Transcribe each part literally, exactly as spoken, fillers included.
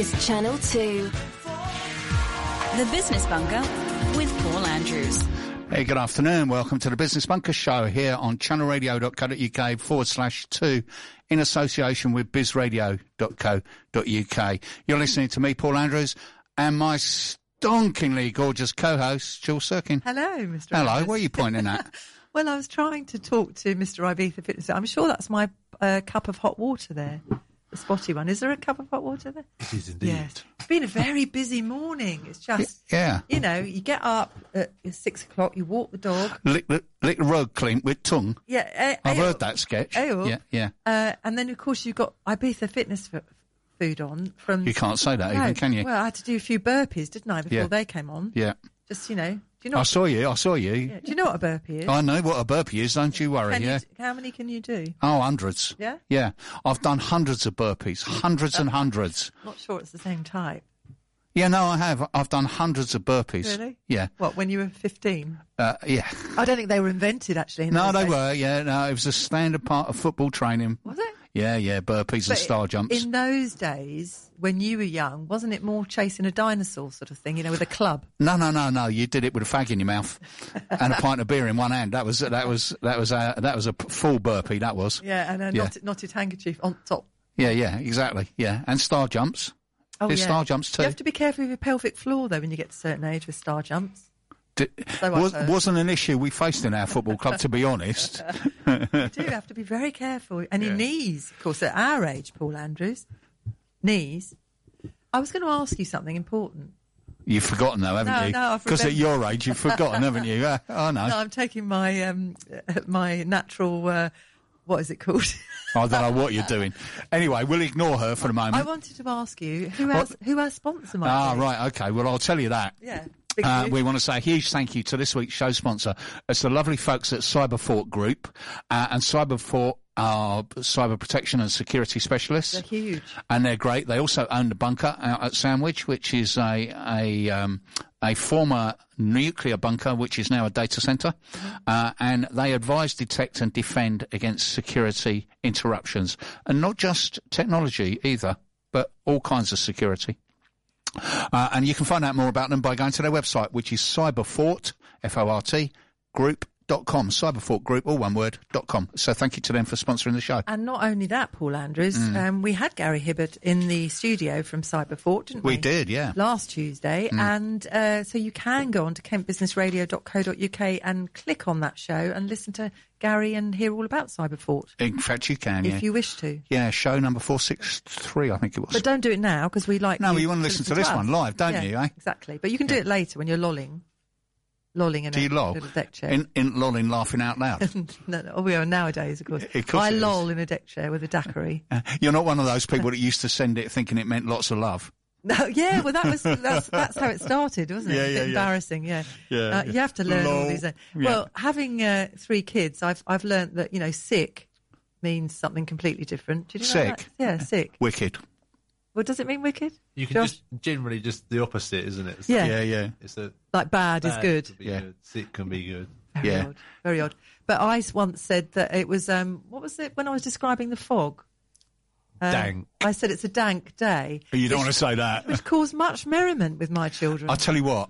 is Channel two. The Business Bunker with Paul Andrews. Hey, good afternoon. Welcome to the Business Bunker Show here on channelradio.co.uk forward slash two in association with bizradio.co.uk. You're listening to me, Paul Andrews, and my stonkingly gorgeous co-host, Jules Sirkin. Hello, Mister Hello, Andrews. what are you pointing at? Well, I was trying to talk to Mister Ibiza Fitness. I'm sure that's my uh, cup of hot water there. The spotty one. Is there a cup of hot water there? It is indeed. Yes. It's been a very busy morning. It's just, yeah. you know, you get up at six o'clock, you walk the dog. Lick the, lick the rug clean with tongue. Yeah. I've ale. heard that sketch. Ale. Yeah, yeah. Uh, and then, of course, you've got Ibiza Fitness f- food on. From You can't say that no, even, can you? Well, I had to do a few burpees, didn't I, before Yeah. they came on? Yeah. Just, you know. Do you know I what, saw you, I saw you. yeah, do you know what a burpee is? I know what a burpee is, don't you worry, Can you yeah? d- how many can you do? Oh, hundreds. Yeah? Yeah. I've done hundreds of burpees. Hundreds and hundreds. Not sure it's the same type. Yeah, no, I have. I've done hundreds of burpees. Really? Yeah. What, when you were fifteen? Uh, yeah. I don't think they were invented, actually. in No, those they days. were, yeah. No, it was a standard part of football training. Was it? Yeah, yeah, burpees and But star jumps. In those days, when you were young, wasn't it more chasing a dinosaur sort of thing, you know, with a club? No, no, no, no. You did it with a fag in your mouth and a pint of beer in one hand. That was that was that was a that was a p- full burpee. That was. Yeah, and a Yeah. knotted, knotted handkerchief on top. Yeah, yeah, exactly. Yeah, and star jumps. Oh, Did yeah. star jumps too. You have to be careful with your pelvic floor, though, when you get to a certain age with star jumps. Did, So I've was, heard. wasn't an issue we faced in our football club, to be honest. You do have to be very careful. And your Yeah. knees, of course, at our age, Paul Andrews, knees. I was going to ask you something important. You've forgotten though, haven't No, you? no, I've Because at remembered. your age, you've forgotten, haven't you? Uh, oh no. No, I'm taking my um, my natural, uh, what is it called? I don't know what you're doing. Anyway, we'll ignore her for the moment. I wanted to ask you, who our, who our sponsor might Ah, be? right, okay. Well, I'll tell you that. Yeah. Big Uh, news. we want to say a huge thank you to this week's show sponsor. It's the lovely folks at Cyberfort Group, uh, and Cyberfort are cyber protection and security specialists. They're huge. And they're great. They also own the bunker out at Sandwich, which is a, a, um, a former nuclear bunker, which is now a data center. Mm-hmm. Uh, and they advise, detect and defend against security interruptions. And not just technology either, but all kinds of security. Uh, and you can find out more about them by going to their website, which is cyberfort, F O R T, group dot com. Cyberfort Group, all one word, dot com. So thank you to them for sponsoring the show. And not only that, Paul Andrews, Mm. um, we had Gary Hibbert in the studio from Cyberfort, didn't we? We did, yeah. Last Tuesday. Mm. And uh, so you can go on to kent business radio dot co dot uk and click on that show and listen to Gary and hear all about Cyberfort, In fact, you can, yeah. if you wish to. Yeah, show number four sixty-three, I think it was. But don't do it now, because we like No, you wanna listen to this us. one live, don't Yeah, you, eh? Exactly. But you can do it later when you're lolling. Lolling in Do a you loll? little deck chair. In, in lolling, laughing out loud. no, no, we are nowadays, of course. Of course I it is. loll in a deck chair with a daiquiri. You're not one of those people that used to send it thinking it meant lots of love. No, yeah, well, that was that's that's how it started, wasn't it? Yeah, A bit yeah, yeah. embarrassing, yeah. Yeah, Uh, yeah. You have to learn all Lol. these. Uh, Yeah. Well, having uh, three kids, I've I've learnt that you know sick means something completely different. Did you know Sick? that? Yeah, sick. Wicked. Well, does it mean wicked? You can Josh? just generally just the opposite, isn't it? It's Yeah. Yeah, yeah. It's a Like bad, is bad good. Can be Yeah. good. Sick can be good. Very Yeah. odd. Very odd. But I once said that it was um what was it when I was describing the fog? Uh, Dank. I said it's a dank day. You don't which- want to say that. Which caused much merriment with my children. I'll tell you what.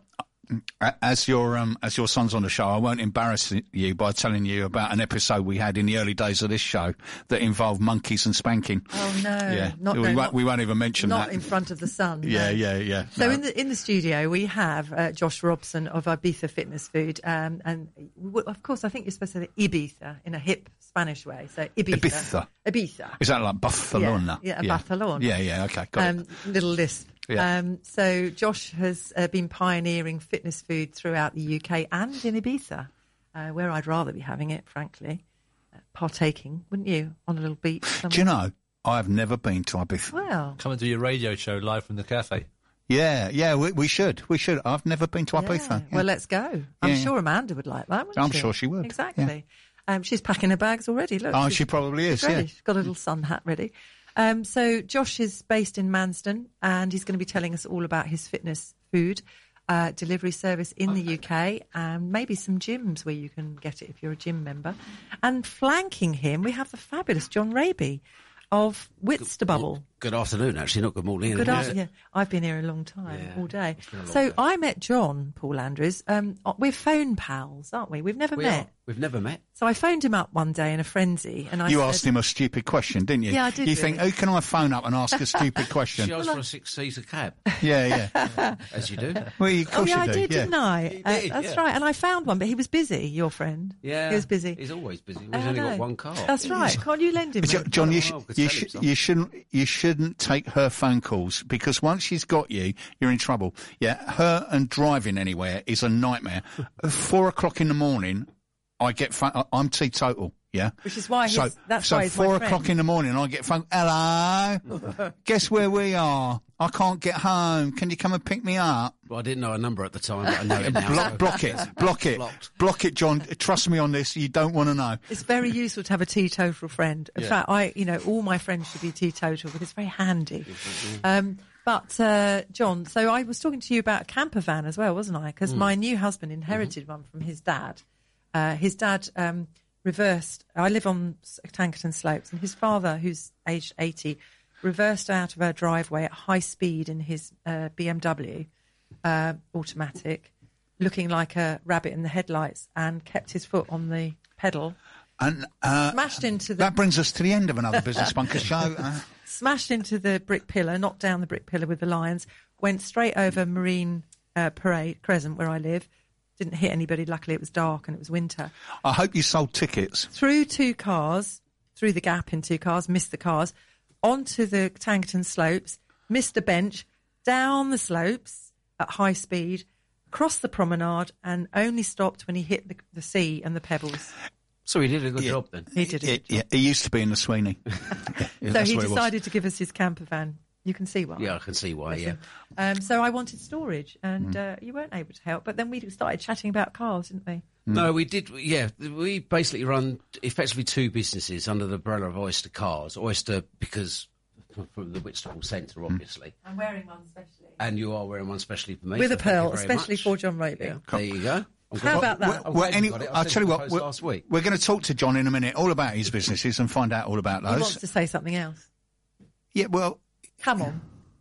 As your um, as your son's on the show, I won't embarrass you by telling you about an episode we had in the early days of this show that involved monkeys and spanking. Oh no! Yeah, not, we no, won't not, we won't even mention not that. in front of the sun. Yeah, no. yeah, yeah. So No. in the in the studio we have uh, Josh Robson of Ibiza Fitness Food, um, and w- of course I think you're supposed to say Ibiza in a hip Spanish way. So Ibiza. Ibiza. Ibiza. Is that like Barcelona? Yeah, yeah, Barcelona. Yeah, yeah. Okay, got Um, it. little lisp. Yeah. Um, so Josh has uh, been pioneering fitness food throughout the U K and in Ibiza, uh, where I'd rather be having it, frankly, uh, partaking, wouldn't you, on a little beach somewhere? Do you know? I've never been to Ibiza. Well, Come and do your radio show live from the cafe. Yeah, yeah. We, we should. We should. I've never been to yeah. Ibiza. Yeah. Well, let's go. I'm Yeah. sure Amanda would like that, wouldn't I'm she? sure she would. Exactly. Um, she's packing her bags already. Look. Oh, she's- she probably is. she's ready. Yeah. She's got a little sun hat ready. Um, so Josh is based in Manston, and he's going to be telling us all about his fitness food uh, delivery service in the U K, and maybe some gyms where you can get it if you're a gym member. And flanking him, we have the fabulous John Raby of Whitstable. Good afternoon, actually, not good morning. Good Yeah. afternoon. Yeah, I've been here a long time, Yeah, all day. it's been a long So day. I met John, Paul Andrews. Um, we're phone pals, aren't we? We've never We met. are. We've never met. So I phoned him up one day in a frenzy, and I You said, asked him a stupid question, didn't you? Yeah, I did, You think, really. who can I phone up and ask a stupid question? She asked for a six-seater cab, Yeah, yeah. as you do. Well, of "Oh course yeah, you I do. did, yeah. didn't I?" You Uh, did, that's yeah. right. And I found one, but he was busy. Your friend. Yeah. he was busy. He's always busy. He's I only know. got one car. That's right. Can't you lend him? Jo- one? John, you, Oh, sh- well, could you, tell him sh- some. you shouldn't you shouldn't take her phone calls, because once she's got you, you're in trouble. Yeah, her and driving anywhere is a nightmare. At four o'clock in the morning, I get phone. I- I'm teetotal. Yeah, Which is why so he's- that's so why he's my four friend. o'clock in the morning, I get phone. Hello, guess where we are? I can't get home. Can you come and pick me up? Well, I didn't know a number at the time, but I know it now. Block, so- block it, block it, Blocked. block it, John. Trust me on this. You don't want to know. It's very useful to have a teetotal friend. In Yeah. fact, I, you know, all my friends should be teetotal because it's very handy. Um, but uh, John, so I was talking to you about a camper van as well, wasn't I? Because my new husband inherited one from his dad. Uh, his dad um, reversed. I live on Tankerton Slopes, and his father, who's aged eighty, reversed out of our driveway at high speed in his uh, B M W uh, automatic, looking like a rabbit in the headlights, and kept his foot on the pedal. And uh, Smashed into the that brings us to the end of another Business Bunker show. Uh, smashed into the brick pillar, knocked down the brick pillar with the lions, went straight over Marine uh, Parade Crescent where I live. Didn't hit anybody. Luckily, it was dark and it was winter. I hope you sold tickets. Through two cars, through the gap in two cars, missed the cars, onto the Tankerton Slopes, missed a bench, down the slopes at high speed, across the promenade, and only stopped when he hit the, the sea and the pebbles. So he did a good job then. He did Yeah, it. yeah, he used to be in the Sweeney. Yeah, yeah, So that's he where was. decided to give us his camper van. You can see why. Yeah, I can see why, yeah. Um, so I wanted storage, and uh, you weren't able to help. But then we started chatting about cars, didn't we? No, we did, yeah. We basically run effectively two businesses under the umbrella of Oyster Cars. Oyster, because from the Whitstable Centre, obviously. I'm wearing one specially. And you are wearing one specially for me. With so a thank you pearl, very especially much. for John Roby. Yeah, there you go. I'm How glad- about that? I'm Well, glad any, you got it. I I'll sent tell you the what, post we're, last week. we're going to talk to John in a minute all about his businesses and find out all about He wants those. to say something else. Yeah, well, Come on.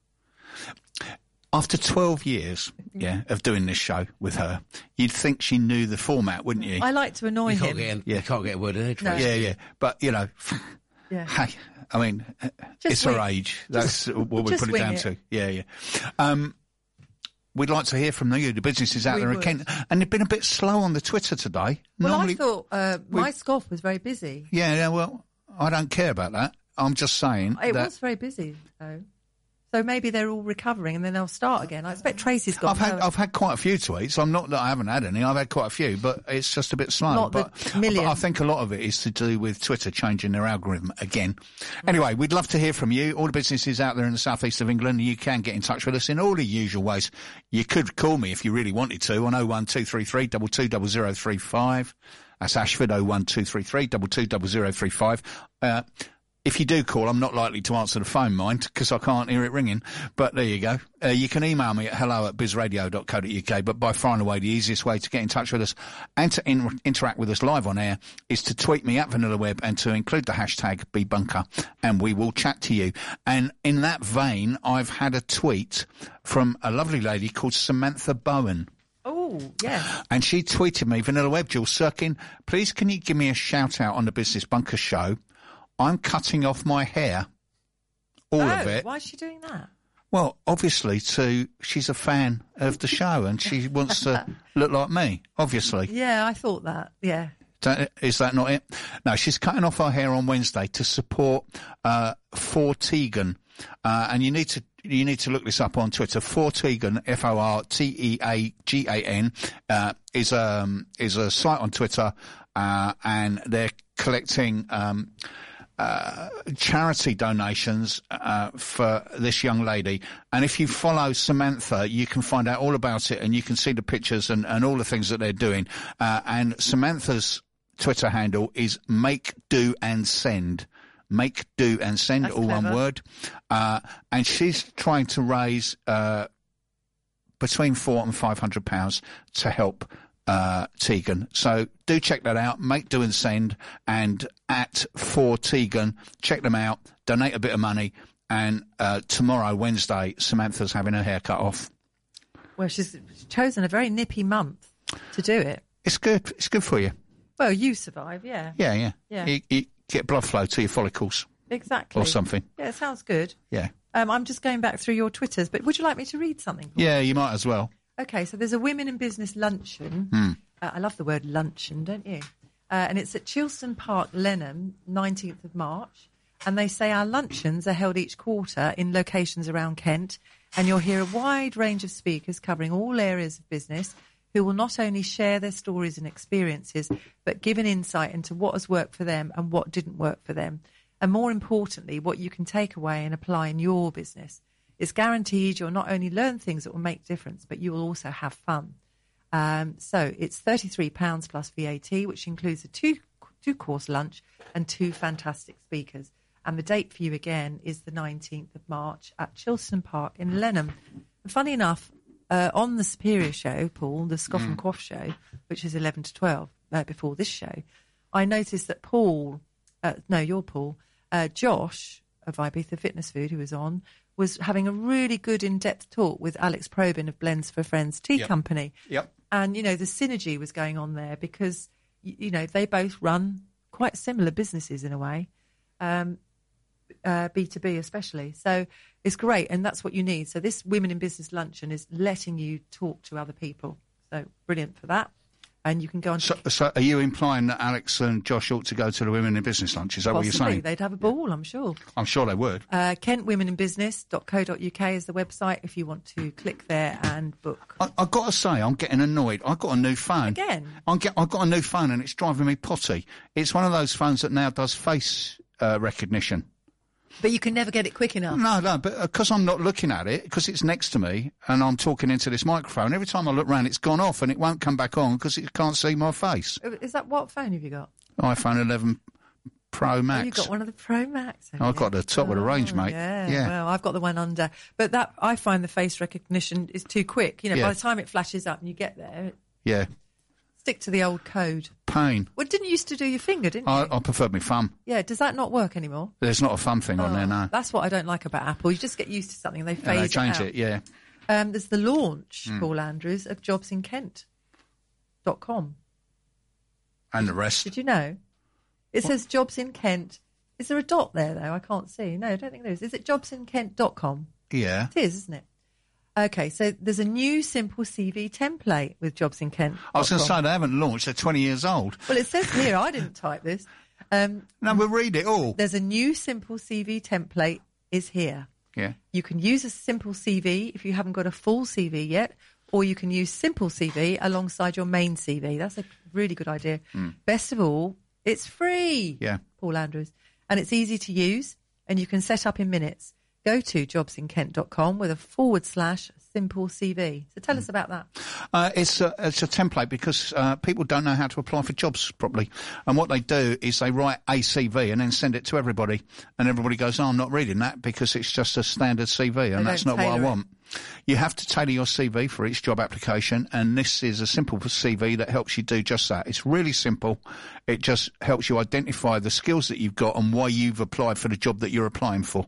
after twelve years, yeah, of doing this show with her, you'd think she knew the format, wouldn't you? I like to annoy You can't, him. get, in- Yeah. you can't get a word in edgeways. No. yeah, yeah, but you know, Yeah. hey, I mean, Just it's her wing- age. That's what we just put it wing down it. to. Yeah, yeah. Um, we'd like to hear from you, the businesses out We there in would. Kent, and they've been a bit slow on the Twitter today. Well, Normally, I thought uh, my scoff was very busy. yeah, yeah. Well, I don't care about that. I'm just saying It that was very busy, though. So maybe they're all recovering and then they'll start again. I expect Tracy's got I've had her- I've had quite a few tweets. I'm not that I haven't had any. I've had quite a few, but it's just a bit slow. Not the but, million. but I think a lot of it is to do with Twitter changing their algorithm again. Anyway, we'd love to hear from you. All the businesses out there in the southeast of England, you can get in touch with us in all the usual ways. You could call me if you really wanted to on oh one two three three two two zero zero three five. That's Ashford oh one two three three two two zero zero three five. Uh, If you do call, I'm not likely to answer the phone, mind, because I can't hear it ringing. But there you go. Uh, you can email me at hello at bizradio dot co dot uk, but by far and away the easiest way to get in touch with us and to in- interact with us live on air is to tweet me at VanillaWeb and to include the hashtag BeBunker, and we will chat to you. And in that vein, I've had a tweet from a lovely lady called Samantha Bowen. Oh, yes. And she tweeted me, Vanilla Web, Jules Sirkin, please can you give me a shout out on the Business Bunker show? I'm cutting off my hair. All oh, of it. Why is she doing that? Well, obviously, to she's a fan of the show and she wants to look like me, obviously. Yeah, I thought that. Yeah. Don't- Is that not it? No, she's cutting off her hair on Wednesday to support uh, Fortegan. Uh, and you need to you need to look this up on Twitter. Fortegan, F O R T E A G A N, uh, is um is a site on Twitter, uh, and they're collecting um. Uh, charity donations uh, for this young lady, and if you follow Samantha you can find out all about it and you can see the pictures and, and all the things that they're doing, uh, and Samantha's Twitter handle is make do and send make do and send That's all one clever. word, uh, and she's trying to raise uh, between four and five hundred pounds to help Uh, Tegan. So do check that out. Make do and send, and at for Tegan, check them out. Donate a bit of money, and uh, tomorrow, Wednesday, Samantha's having her hair cut off. Well, she's chosen a very nippy month to do it. It's good. It's good for you. Well, you survive, yeah. Yeah, yeah. Yeah. You, you get blood flow to your follicles Exactly. or something. Yeah, it sounds good. Yeah. Um, I'm just going back through your Twitters, but would you like me to read something? Yeah, you might as well. Okay, so there's a Women in Business luncheon. Hmm. Uh, I love the word luncheon, don't you? Uh, and it's at Chilston Park, Lenham, nineteenth of March. And they say our luncheons are held each quarter in locations around Kent. And you'll hear a wide range of speakers covering all areas of business who will not only share their stories and experiences, but give an insight into what has worked for them and what didn't work for them. And more importantly, what you can take away and apply in your business. It's guaranteed you'll not only learn things that will make a difference, but you will also have fun. Um, so it's thirty-three pounds plus V A T, which includes a two, two-course lunch and two fantastic speakers. And the date for you again is the nineteenth of March at Chilston Park in Lenham. And funny enough, uh, on the Superior show, Paul, the Scoff and Quaff show, which is eleven to twelve, uh, before this show, I noticed that Paul, uh, no, you're Paul, uh, Josh of Ibiza Fitness Food, who was on, was having a really good in-depth talk with Alex Probyn of Blends for Friends Tea Yep. Company. Yep. And, you know, the synergy was going on there because, you, you know, they both run quite similar businesses in a way. Um, Uh, B two B especially. So it's great, and that's what you need. So this Women in Business luncheon is letting you talk to other people. So brilliant for that. And you can go on So, to so are you implying that Alex and Josh ought to go to the Women in Business lunch? Is that what you're possibly. saying? They'd have a ball, I'm sure. I'm sure they would. Uh, kent women in business dot co dot uk is the website if you want to click there and book. I, I've got to say, I'm getting annoyed. I've got a new phone. Again? I'm get, I've got a new phone and it's driving me potty. It's one of those phones that now does face uh, recognition. But you can never get it quick enough. No, no, but because I'm not looking at it, because it's next to me and I'm talking into this microphone, every time I look round, it's gone off and it won't come back on because it can't see my face. Is that what phone have you got? iPhone eleven Pro Max. Oh, you've got one of the Pro Max. haven't I've you? got the top of the range, Oh, mate. Yeah, Yeah. well, I've got the one under. But that I find the face recognition is too quick. You know, Yeah. by the time it flashes up and you get there, Yeah. stick to the old code. Pain. Well, didn't you used to do your finger, didn't you? I, I prefer my thumb. Yeah, does that not work anymore? There's not a thumb thing on there, no. That's what I don't like about Apple. You just get used to something and they Yeah, phase they change it out. it, yeah. Um, there's the launch, Hmm. Paul Andrews, of jobs in kent dot com. And the rest. Did you know? It says jobs in Kent. Is there a dot there, though? I can't see. No, I don't think there is. Is it jobs in kent dot com? Yeah. It is, isn't it? Okay, so there's a new simple C V template with jobs in Kent. I was going to say they haven't launched. They're twenty years old. Well, it says here, I didn't type this. Um, No, we'll read it all. there's a new simple C V template is here. Yeah. You can use a simple C V if you haven't got a full C V yet, or you can use simple C V alongside your main C V. That's a really good idea. Best of all, it's free. Yeah. Paul Andrews. And it's easy to use, and you can set up in minutes. Go to jobs in kent dot com with a forward slash simple C V. So tell us about that. Uh, it's a it's a template because uh, people don't know how to apply for jobs properly, and what they do is they write a C V and then send it to everybody, and everybody goes, "Oh, I'm not reading that because it's just a standard C V, and They that's don't not what I tailor it. want." You have to tailor your C V for each job application, and this is a simple C V that helps you do just that. It's really simple. It just helps you identify the skills that you've got and why you've applied for the job that you're applying for.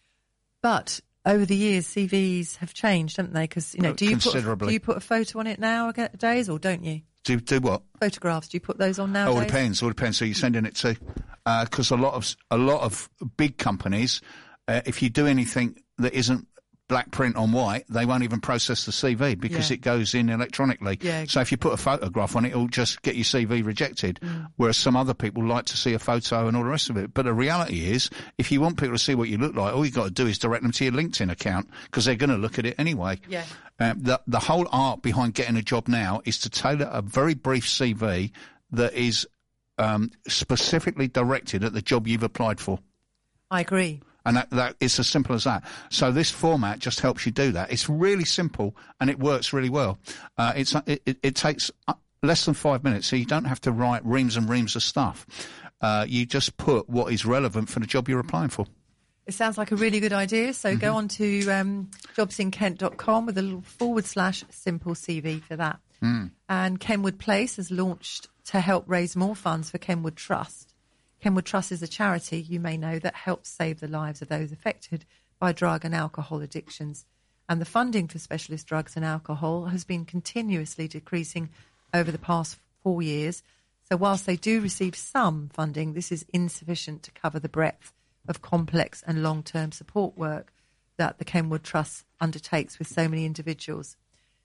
But over the years, C Vs have changed, haven't they? Because, you know, do you, put, Considerably. do you put a photo on it nowadays, or don't you? Do do what? Photographs, do you put those on Oh, nowadays? it depends. All depends who you're sending it to, because a lot of a lot of big companies, uh, if you do anything that isn't black print on white, they won't even process the C V because Yeah. it goes in electronically. Yeah. So if you put a photograph on it, it'll just get your C V rejected. Mm. Whereas some other people like to see a photo and all the rest of it. But the reality is, if you want people to see what you look like, all you've got to do is direct them to your LinkedIn account because they're going to look at it anyway. Yeah. Um, the, the whole art behind getting a job now is to tailor a very brief C V that is um, specifically directed at the job you've applied for. I agree. And that, that it's as simple as that. So this format just helps you do that. It's really simple and it works really well. Uh, it's it, it, it takes less than five minutes, so you don't have to write reams and reams of stuff. Uh, you just put what is relevant for the job you're applying for. It sounds like a really good idea. So Mm-hmm. go on to um, jobs in kent dot com with a little forward slash simple C V for that. Mm. And Kenwood Place has launched to help raise more funds for Kenwood Trust. Kenwood Trust is a charity, you may know, that helps save the lives of those affected by drug and alcohol addictions. And the funding for specialist drugs and alcohol has been continuously decreasing over the past four years. So whilst they do receive some funding, this is insufficient to cover the breadth of complex and long-term support work that the Kenwood Trust undertakes with so many individuals.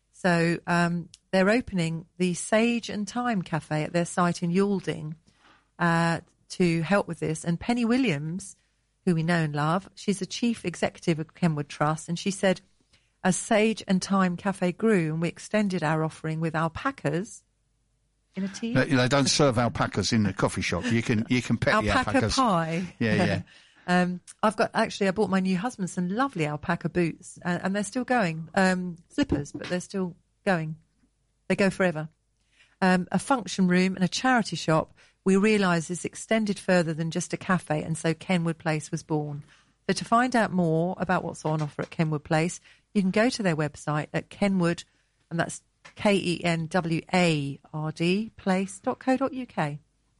So um, they're opening the Sage and Time Cafe at their site in Yalding uh, to help with this. And Penny Williams, who we know and love, she's the chief executive of Kenwood Trust, and she said, as Sage and Time Cafe grew and we extended our offering with alpacas in a tea. They, they don't serve alpacas in the coffee shop. You can you can pet the Alpaca alpacas. pie. Yeah, yeah. um, I've got actually. I bought my new husband some lovely alpaca boots, uh, and they're still going. Um, slippers, but they're still going. They go forever. Um, a function room and a charity shop. We realised this extended further than just a cafe, and so Kenwood Place was born. So to find out more about what's on offer at Kenwood Place, you can go to their website at Kenwood, and that's K E N W A R D place dot co dot uk.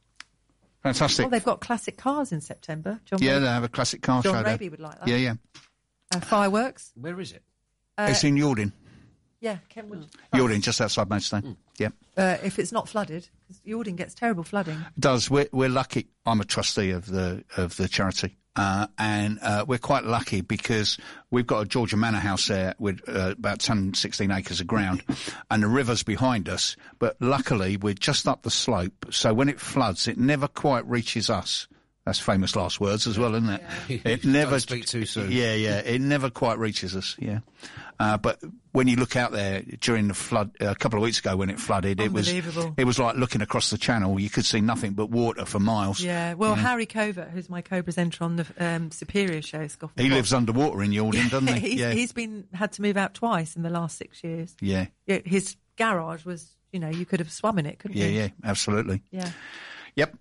Fantastic. Oh, they've got classic cars in September. John Yeah, Raby, they have a classic car John show there. Raby would like that. Yeah, yeah. Uh, fireworks. Where is it? Uh, It's in Yalding. Yeah, Kenwood. Yalding, just outside Maidstone. Mm. Yeah. Uh, if it's not flooded, because Yalding gets terrible flooding. It does. We're, we're lucky. I'm a trustee of the of the charity. Uh, and uh, we're quite lucky because we've got a Georgia Manor house there with uh, about ten, sixteen acres of ground and the river's behind us. But luckily, we're just up the slope. So when it floods, it never quite reaches us. That's famous last words as well, isn't it? Yeah. It never Don't speak too soon. Yeah, yeah. It never quite reaches us. Yeah. Uh, but when you look out there during the flood, uh, a couple of weeks ago when it flooded, it was Unbelievable. it was like looking across the channel. You could see nothing but water for miles. Yeah, well, Harry Covert, who's my co-presenter on the um, Superior show, Scott. He lives underwater in Yalding, doesn't he? he's, Yeah. he's been had to move out twice in the last six years. Yeah. Yeah, his garage was, you know, you could have swum in it, couldn't Yeah, you? yeah, absolutely. Yeah. Yep.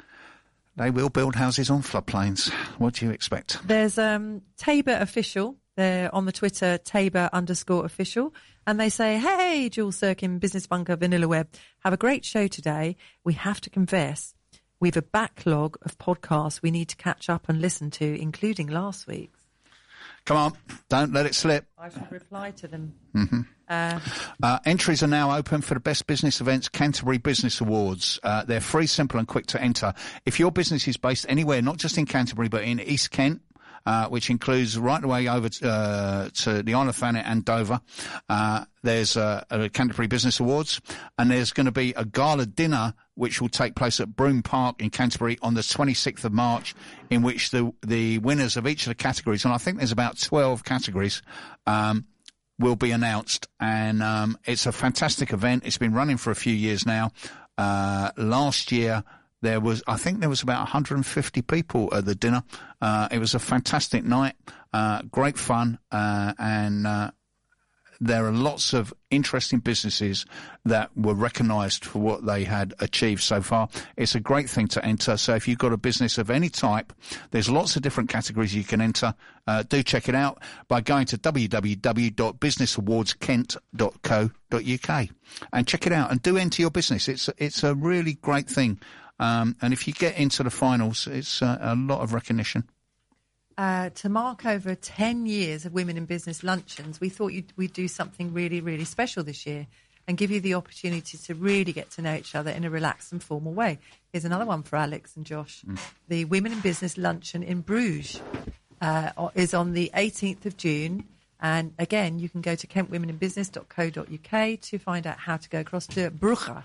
They will build houses on floodplains. What do you expect? There's um, Tabor Official. They're on the Twitter, Tabor underscore official. And they say, hey, Jules Sirkin, Business Bunker, Vanilla Web. Have a great show today. We have to confess, we have a backlog of podcasts we need to catch up and listen to, including last week's. Come on, don't let it slip. I should reply to them. Mm-hmm. Uh, Uh, entries are now open for the Best Business Events Canterbury Business Awards. Uh, they're free, simple and quick to enter. If your business is based anywhere, not just in Canterbury, but in East Kent, uh, which includes right the way over to, uh, to the Isle of Thanet and Dover, uh, there's uh, a Canterbury Business Awards, and there's going to be a gala dinner which will take place at Broome Park in Canterbury on the twenty-sixth of March, in which the the winners of each of the categories, and I think there's about twelve categories, um, will be announced. And um, it's a fantastic event. It's been running for a few years now. Uh, last year, there was, I think there was about one hundred fifty people at the dinner. Uh, it was a fantastic night, uh, great fun, uh, and uh, there are lots of interesting businesses that were recognised for what they had achieved so far. It's a great thing to enter. So if you've got a business of any type, there's lots of different categories you can enter. Uh, do check it out by going to w w w dot business awards kent dot co dot u k and check it out and do enter your business. It's, it's a really great thing. Um, and if you get into the finals, it's uh, a lot of recognition. Uh, to mark over ten years of Women in Business luncheons, we thought you'd, we'd do something really, really special this year and give you the opportunity to really get to know each other in a relaxed and formal way. Here's another one for Alex and Josh. Mm. The Women in Business luncheon in Bruges uh, is on the eighteenth of June. And again, you can go to kent women in business dot co dot u k to find out how to go across to Bruges.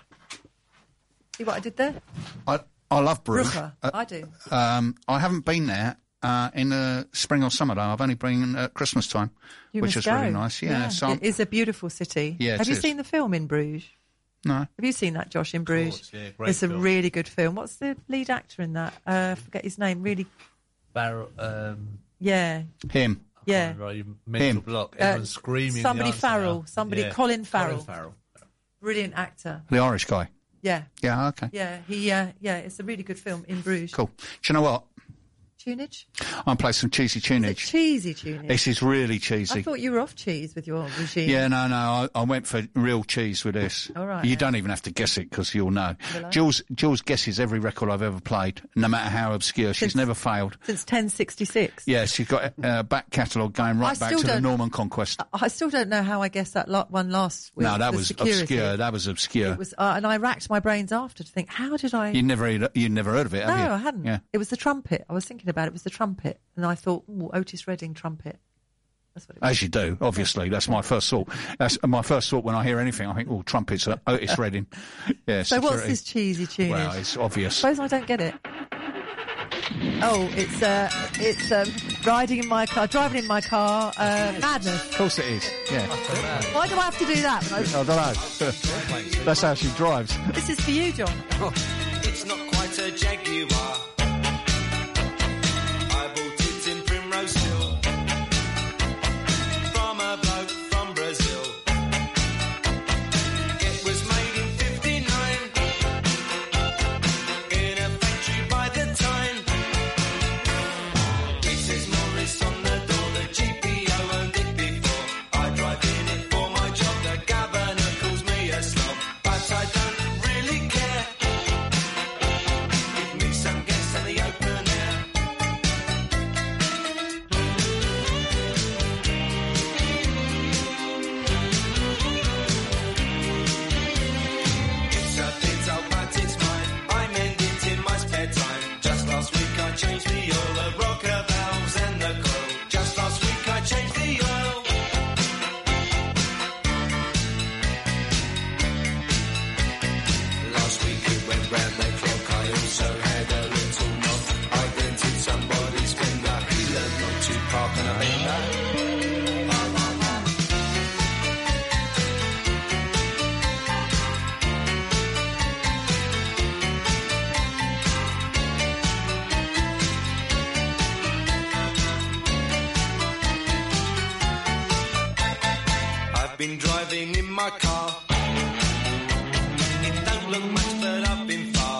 See what I did there? I, I love Bruges. Bruges, Uh, I do. Um, I haven't been there. Uh, in the spring or summer, though. I've only been at Christmas time, You which must is go. really nice. Yeah, yeah. so I'm- It is a beautiful city. Yeah, it Have you is. seen the film in Bruges? no. Have you seen that, Josh, in Bruges? course, yeah, great it's a film. really good film. What's the lead actor in that? Uh, I forget his name. Really, Barrel, um, yeah, I Him. yeah. can't remember, you mental Him. block. Uh, Everyone's screaming. somebody the answer Farrell. now. Somebody Yeah. Colin Farrell. Colin Farrell. Brilliant actor. The Irish guy. Yeah, Yeah, okay. yeah. He, uh, yeah. It's a really good film in Bruges. Cool. Do you know what? tunage? I play some cheesy Is it tunage. cheesy tunage? This is really I cheesy. thought you were off cheese with your regime. Yeah, no, no, I, I went for real cheese with this. All right, You yeah. don't even have to guess it because you'll know. Will I? Jules, Jules guesses every record I've ever played, no matter how obscure. She's Since- never failed. Since ten sixty-six. Yeah, she's got a uh, back catalogue going right I back still to the don't- Norman Conquest. I still don't know how I guessed that lo- one last. With No, that the was security. obscure. That was obscure. It was, uh, and I racked my brains after to think, how did I? You never, heard- you never heard of it, no, have you? I hadn't. Yeah. It was the trumpet. I was thinking about it. It was the trumpet, and I thought, ooh, Otis Redding trumpet. That's what it was. As you do, obviously. That's my first thought. That's my first thought when I hear anything. I think, oh, trumpets, uh, Otis Redding. Yeah, So what's security. this cheesy tunage? Well, it's obvious. Suppose I don't get it. Oh, it's uh, it's um, riding in my car, driving in my car, uh, madness. Of course it is. Yeah. Why do I have to do that? When I- I don't know. That's how she drives. This is for you, John. It's not quite a Jaguar. I bought it in Primrose Hill from a bloke from Brazil. It was made in fifty-nine in a factory by the Tyne. It says Morris on the door, the G P O owned it before. I drive in it for my job, the governor calls me a slob, but I don't really care. Give me some gas and the open air. It's a pizza, but it's mine. I mend it in my spare time. Just last week I changed the oil, the rocker valves and the coil. Just last week I changed the oil. Last week it went round the clock. I also had a little knock. I dented somebody's finger. He learned not to park and I mean that. I've been driving in my car. It don't look much, but I've been far.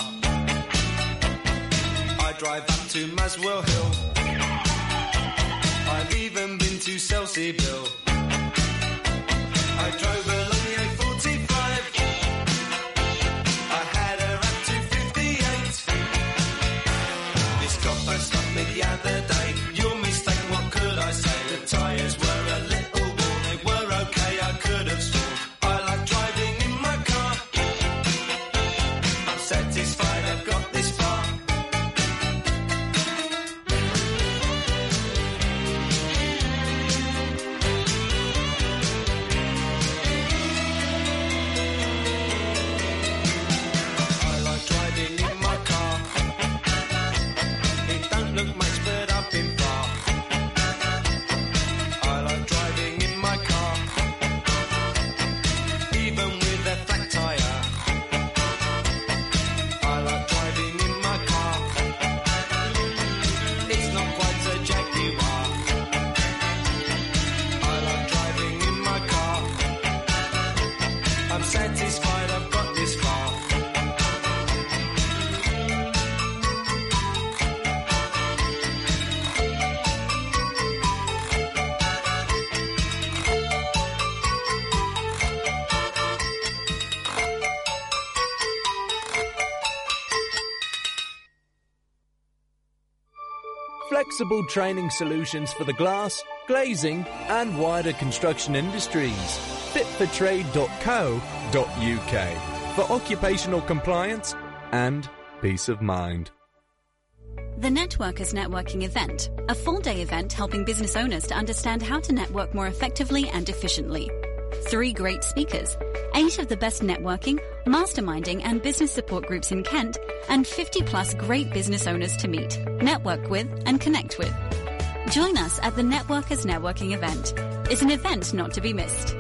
I drive up to Muswell Hill. I've even been to Selseyville. I drove along the A forty-five. I had her up to fifty-eight. This copper stopped me the other day. Your mistake, what could I say? The tyres were a little worn, they were okay, I could have sworn. I like driving in my car. I'm satisfied I've got this far. I like driving in my car. It don't look much, but I've been far. I like driving in my car, even with a flat tire. I like driving in my car. It's not quite a Jaguar. I like driving in my car. I'm satisfied I've got this far. Flexible training solutions for the glass, glazing and wider construction industries. fit for trade dot co dot U K for occupational compliance and peace of mind. The Networkers Networking Event, a full-day event helping business owners to understand how to network more effectively and efficiently. Three great speakers, eight of the best networking, masterminding and business support groups in Kent, and fifty plus great business owners to meet, network with and connect with. Join us at the Networkers Networking Event. It's an event not to be missed.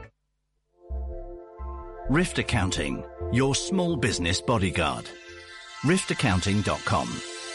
Rift Accounting, your small business bodyguard. rift accounting dot com.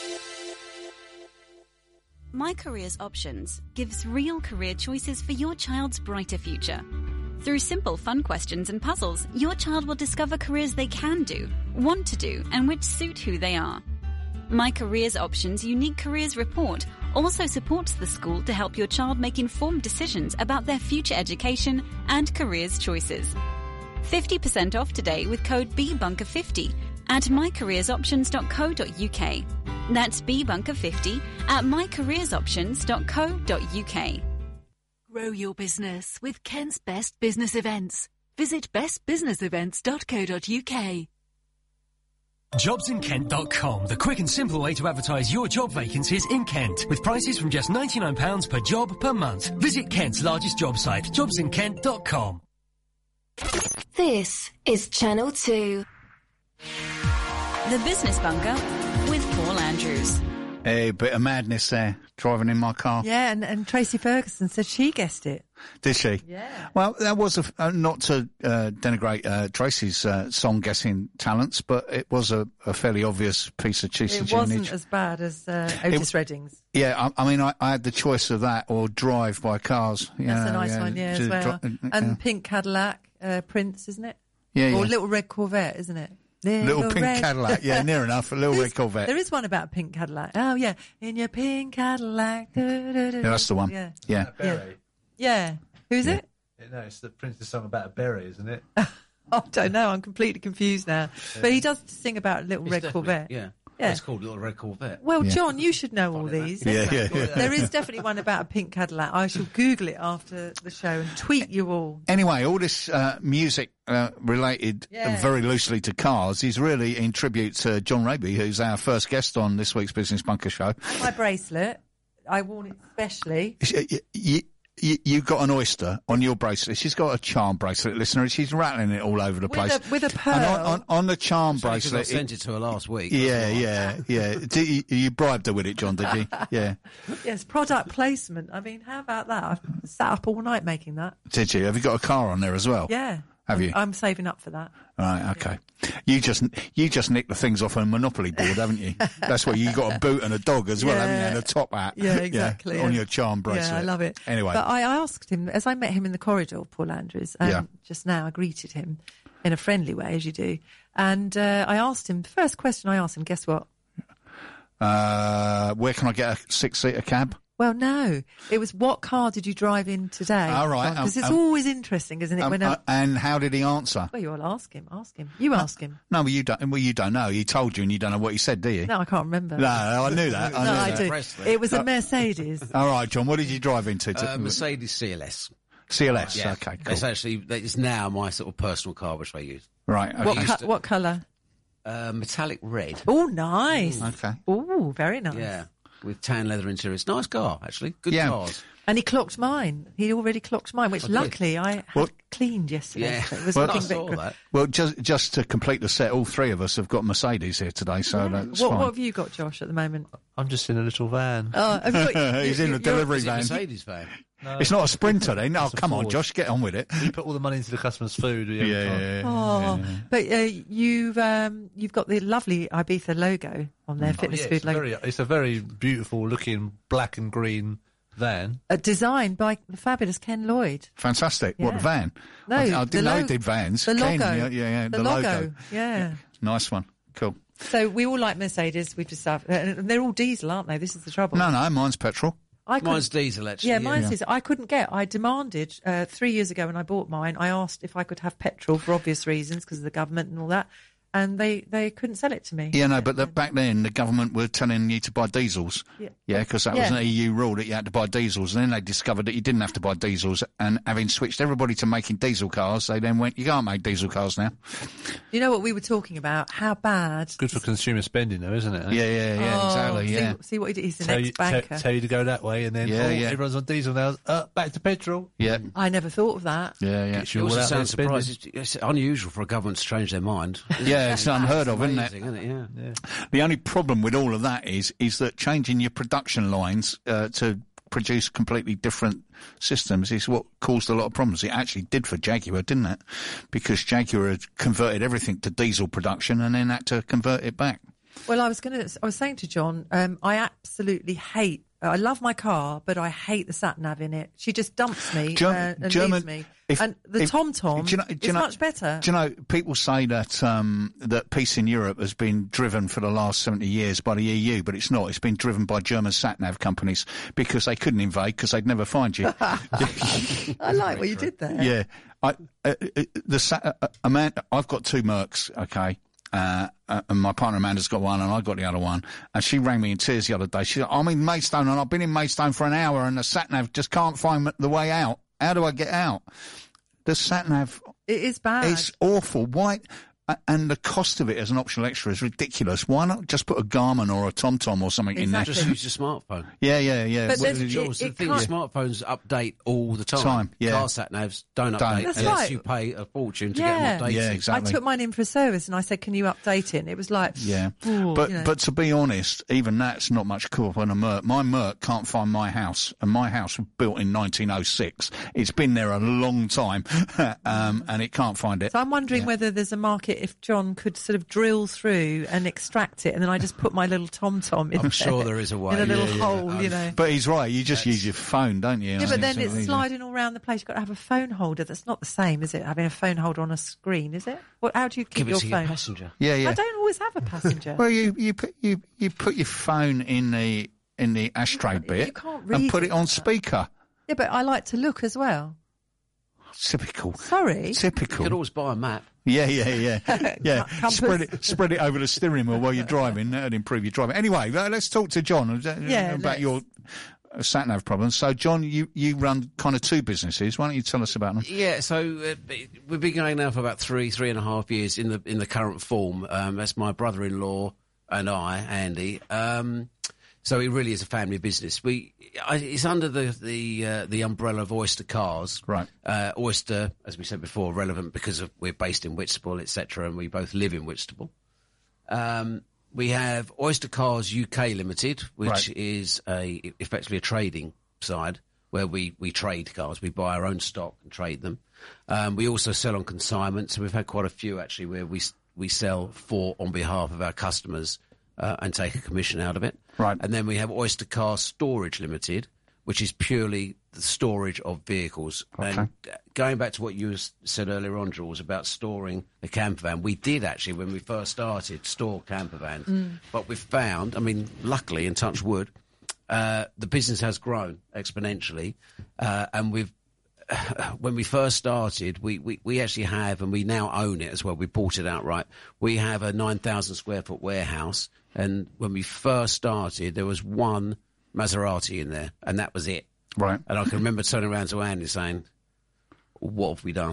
My Careers Options gives real career choices for your child's brighter future. Through simple, fun questions and puzzles, your child will discover careers they can do, want to do, and which suit who they are. My Careers Options unique careers report also supports the school to help your child make informed decisions about their future education and careers choices. fifty percent off today with code B bunker fifty at my careers options dot co dot U K. That's B bunker fifty at my careers options dot co dot U K. Grow your business with Kent's Best Business Events. Visit best business events dot co dot U K. jobs in kent dot com, the quick and simple way to advertise your job vacancies in Kent, with prices from just ninety-nine pounds per job per month. Visit Kent's largest job site, jobs in kent dot com. This is Channel two. The Business Bunker with Paul Andrews. A bit of madness there, driving in my car. Yeah, and, and Tracy Ferguson said she guessed it. Did she? Yeah. Well, that was a, uh, not to uh, denigrate uh, Tracy's uh, song guessing talents, but it was a, a fairly obvious piece of cheese. It wasn't as bad as uh, Otis Redding's. Yeah, I, I mean, I, I had the choice of that or Drive by Cars. You That's know, a nice yeah, one, yeah, to as well. dri- and yeah. Pink Cadillac, uh, Prince, isn't it? Yeah, Or yeah. Little Red Corvette, isn't it? Little Pink Red- Cadillac, yeah, near enough. A Little There's- Red Corvette. There is one about Pink Cadillac. Oh, yeah. In your Pink Cadillac. Yeah, Yeah, that's the one. Yeah. Yeah. Yeah. Yeah. Who's Yeah. it? No, it's the Prince's song about a berry, isn't it? Oh, I don't know. I'm completely confused now. But he does sing about Little It's Red definitely- Corvette. Yeah. Yeah. It's called Little Red Corvette. Well, Yeah. John, you should know all these. Yeah, yeah, yeah. There is definitely one about a pink Cadillac. I shall Google it after the show and tweet you all. Anyway, all this uh, music uh, related Yeah. very loosely to cars is really in tribute to John Raby, who's our first guest on this week's Business Bunker show. And my bracelet, I worn it specially. You, you, you got an oyster on your bracelet. She's got a charm bracelet, listener. She's rattling it all over the With place. a- with a pearl. And on, on, on the charm Because I bracelet. sent it to her last week. Yeah, yeah, yeah. Did you, you bribed her with it, John, did you? Yeah. Yes, product placement. I mean, how about that? I've sat up all night making that. Did you? Have you got a car on there as well? Yeah. Have I'm, you? I'm saving up for that. Right, okay. You just you just nicked the things off a Monopoly board, haven't you? That's where you got a boot and a dog as well, Yeah. haven't you? And a top hat. Yeah, exactly. on yeah. your charm bracelet. Yeah, I love it. Anyway. But I asked him, as I met him in the corridor, Paul Andrews, um, Yeah. just now, I greeted him in a friendly way, as you do. And uh, I asked him, the first question I asked him, guess what? Uh, where can I get a six-seater cab? Well, no. It was, what car did you drive in today? All right, Because um, it's um, always interesting, isn't it? Um, when uh, a, and how did he answer? well, you'll ask him. Ask him. You ask him. No, well, you don't. Well, you don't know. He told you, and you don't know what he said, do you? No, I can't remember. No, I knew that. I No, knew I that. do. Bracelet. It was a Mercedes. All right, John. What did you drive into? Uh, Mercedes C L S. C L S. Yeah. Okay, cool. It's actually, it's now my sort of personal car, which I use. Right. Okay. What, used co- to- what colour? Uh, metallic red. Oh, nice. Okay. Oh, very nice. Yeah. With tan leather interior. It's a nice car, actually. Good Yeah. cars. And he clocked mine. He already clocked mine, which Okay. luckily I had Well- cleaned yesterday. Yeah. So it was Well, looking I a bit saw gr- that. Well, just just to complete the set, all three of us have got Mercedes here today, so that's What, fine. what have you got, Josh, at the moment? I'm just in a little van. Oh, have you got- He's you- in you- a delivery Is it a van. Mercedes van? It's not a Sprinter then. No, It's a come on, Ford. Josh, get on with it. We put all the money into the customer's food. every time. Oh, but uh, you've um, you've got the lovely Ibiza logo on their Oh, fitness yeah, food it's, logo, very, it's a very beautiful looking black and green van. uh, designed by the fabulous Ken Lloyd. Fantastic. What, Yeah. the van? No, I, I the didn't know lo- he did vans. The Ken, logo, yeah, yeah, yeah, the, logo. Yeah. Nice one. Cool. So we all like Mercedes. We've just uh, and they're all diesel, aren't they? This is the trouble. No, no, mine's petrol. I couldn't- Mine's diesel, actually. Yeah, mine's yeah. diesel. I couldn't get. I demanded uh, three years ago when I bought mine. I asked if I could have petrol for obvious reasons because of the government and all that, and they, they couldn't sell it to me. Yeah, no, but the, back then the government were telling you to buy diesels. Yeah. Yeah, because that was Yeah. an E U rule that you had to buy diesels. And then they discovered that you didn't have to buy diesels. And having switched everybody to making diesel cars, they then went, you can't make diesel cars now. You know what we were talking about? How bad? Good for consumer spending, though, isn't it? Yeah, yeah, yeah, Oh, exactly, see, yeah. See what he did? He's an Tell you, ex-banker. tell, tell you to go that way, and then Yeah, oh, yeah. everyone's on diesel now. Uh, back to petrol. Yeah, I never thought of that. yeah, yeah. Gets you It all also out there sounds spending. surprised. It's, it's unusual for a government to change their mind. Yeah, it's unheard of, isn't it? Amazing, isn't it? Yeah. Yeah. The only problem with all of that is is that changing your production lines uh, to produce completely different systems is what caused a lot of problems. It actually did for Jaguar, didn't it? Because Jaguar had converted everything to diesel production and then had to convert it back. Well, I was going to. I was saying to John, um, I absolutely hate I love my car, but I hate the sat nav in it. She just dumps me Germ- uh, and German- leaves me. if- and the if- TomTom do you know- do you is know- much better. Do you know, people say that um, that peace in Europe has been driven for the last seventy years by the E U, but it's not. It's been driven by German sat-nav companies because they couldn't invade because they'd never find you. I like what you did there. Yeah. I, uh, uh, the sa- uh, Amanda, I've got two Mercs, okay? Uh, uh, and my partner Amanda's got one and I got the other one. And she rang me in tears the other day. She said, I'm in Maidstone and I've been in Maidstone for an hour and the sat-nav just can't find the way out. How do I get out? The sat-nav It is bad. is awful. Why? uh, And the cost of it as an optional extra is ridiculous. Why not just put a Garmin or a TomTom or something in there? Just use your smartphone. Yeah, yeah, yeah. But What- there's- Jules, it- the it thing can't- is, smartphones update all the time. Time, yeah. Car sat navs don't Don't. update That's unless right. you pay a fortune to Yeah. get them updated. Yeah, I exactly. took mine in for a service and I said, can you update it? And it was like, Yeah, ooh, but you know. but to be honest, even that's not much cooler than a Merc. My Merc can't find my house, and my house was built in nineteen oh six. It's been there a long time, um, and it can't find it. So I'm wondering Yeah. whether there's a market if John could sort of drill through and extract it, and then I just put my little TomTom in I'm sure there is a way. in a little Yeah, yeah, hole, yeah. you know. But he's right. You just use your phone, don't you? Yeah, I but think then a it's lot easier. sliding all around the place. You've got to have a phone holder. That's not the same, is it? Having a phone holder on a screen, is it? What? How do you keep Give it your to phone? your passenger. Yeah, yeah. I don't always have a passenger. Well, you you put you you put your phone in the in the ashtray You bit can't and read put it it on like that. speaker. Yeah, but I like to look as well. Typical. Sorry. You Typical. could always buy a map. Yeah, yeah, yeah, yeah. Compass. Spread it, spread it over the steering wheel while you're driving. That'd improve your driving. Anyway, uh, let's talk to John uh, Yeah, about let's. your uh, sat nav problems. So, John, you you run kind of two businesses. Why don't you tell us about them? Yeah, so uh, we've been going now for about three, three and a half years in the in the current form. Um, that's my brother-in-law and I, Andy. Um, so it really is a family business. We I, it's under the the uh, the umbrella of Oyster Cars. Right. Uh, Oyster, as we said before, relevant because of we're based in Whitstable, et cetera, and we both live in Whitstable. Um, we have Oyster Cars U K Limited, which Right. is a effectively a trading side where we, we trade cars. We buy our own stock and trade them. Um, we also sell on consignment, so we've had quite a few actually where we we sell for on behalf of our customers uh, and take a commission out of it. Right. And then we have Oyster Car Storage Limited, which is purely the storage of vehicles. Okay. And uh, going back to what you s- said earlier on, Jules, about storing a camper van, we did actually, when we first started, store camper vans. But we've found, I mean, luckily, and touch wood, uh, the business has grown exponentially. Uh, and we've, when we first started, we, we, we actually have, and we now own it as well, we bought it outright. We have a nine thousand square foot warehouse. And when we first started, there was one Maserati in there, and that was it. Right. And I can remember turning around to Andy saying, what have we done?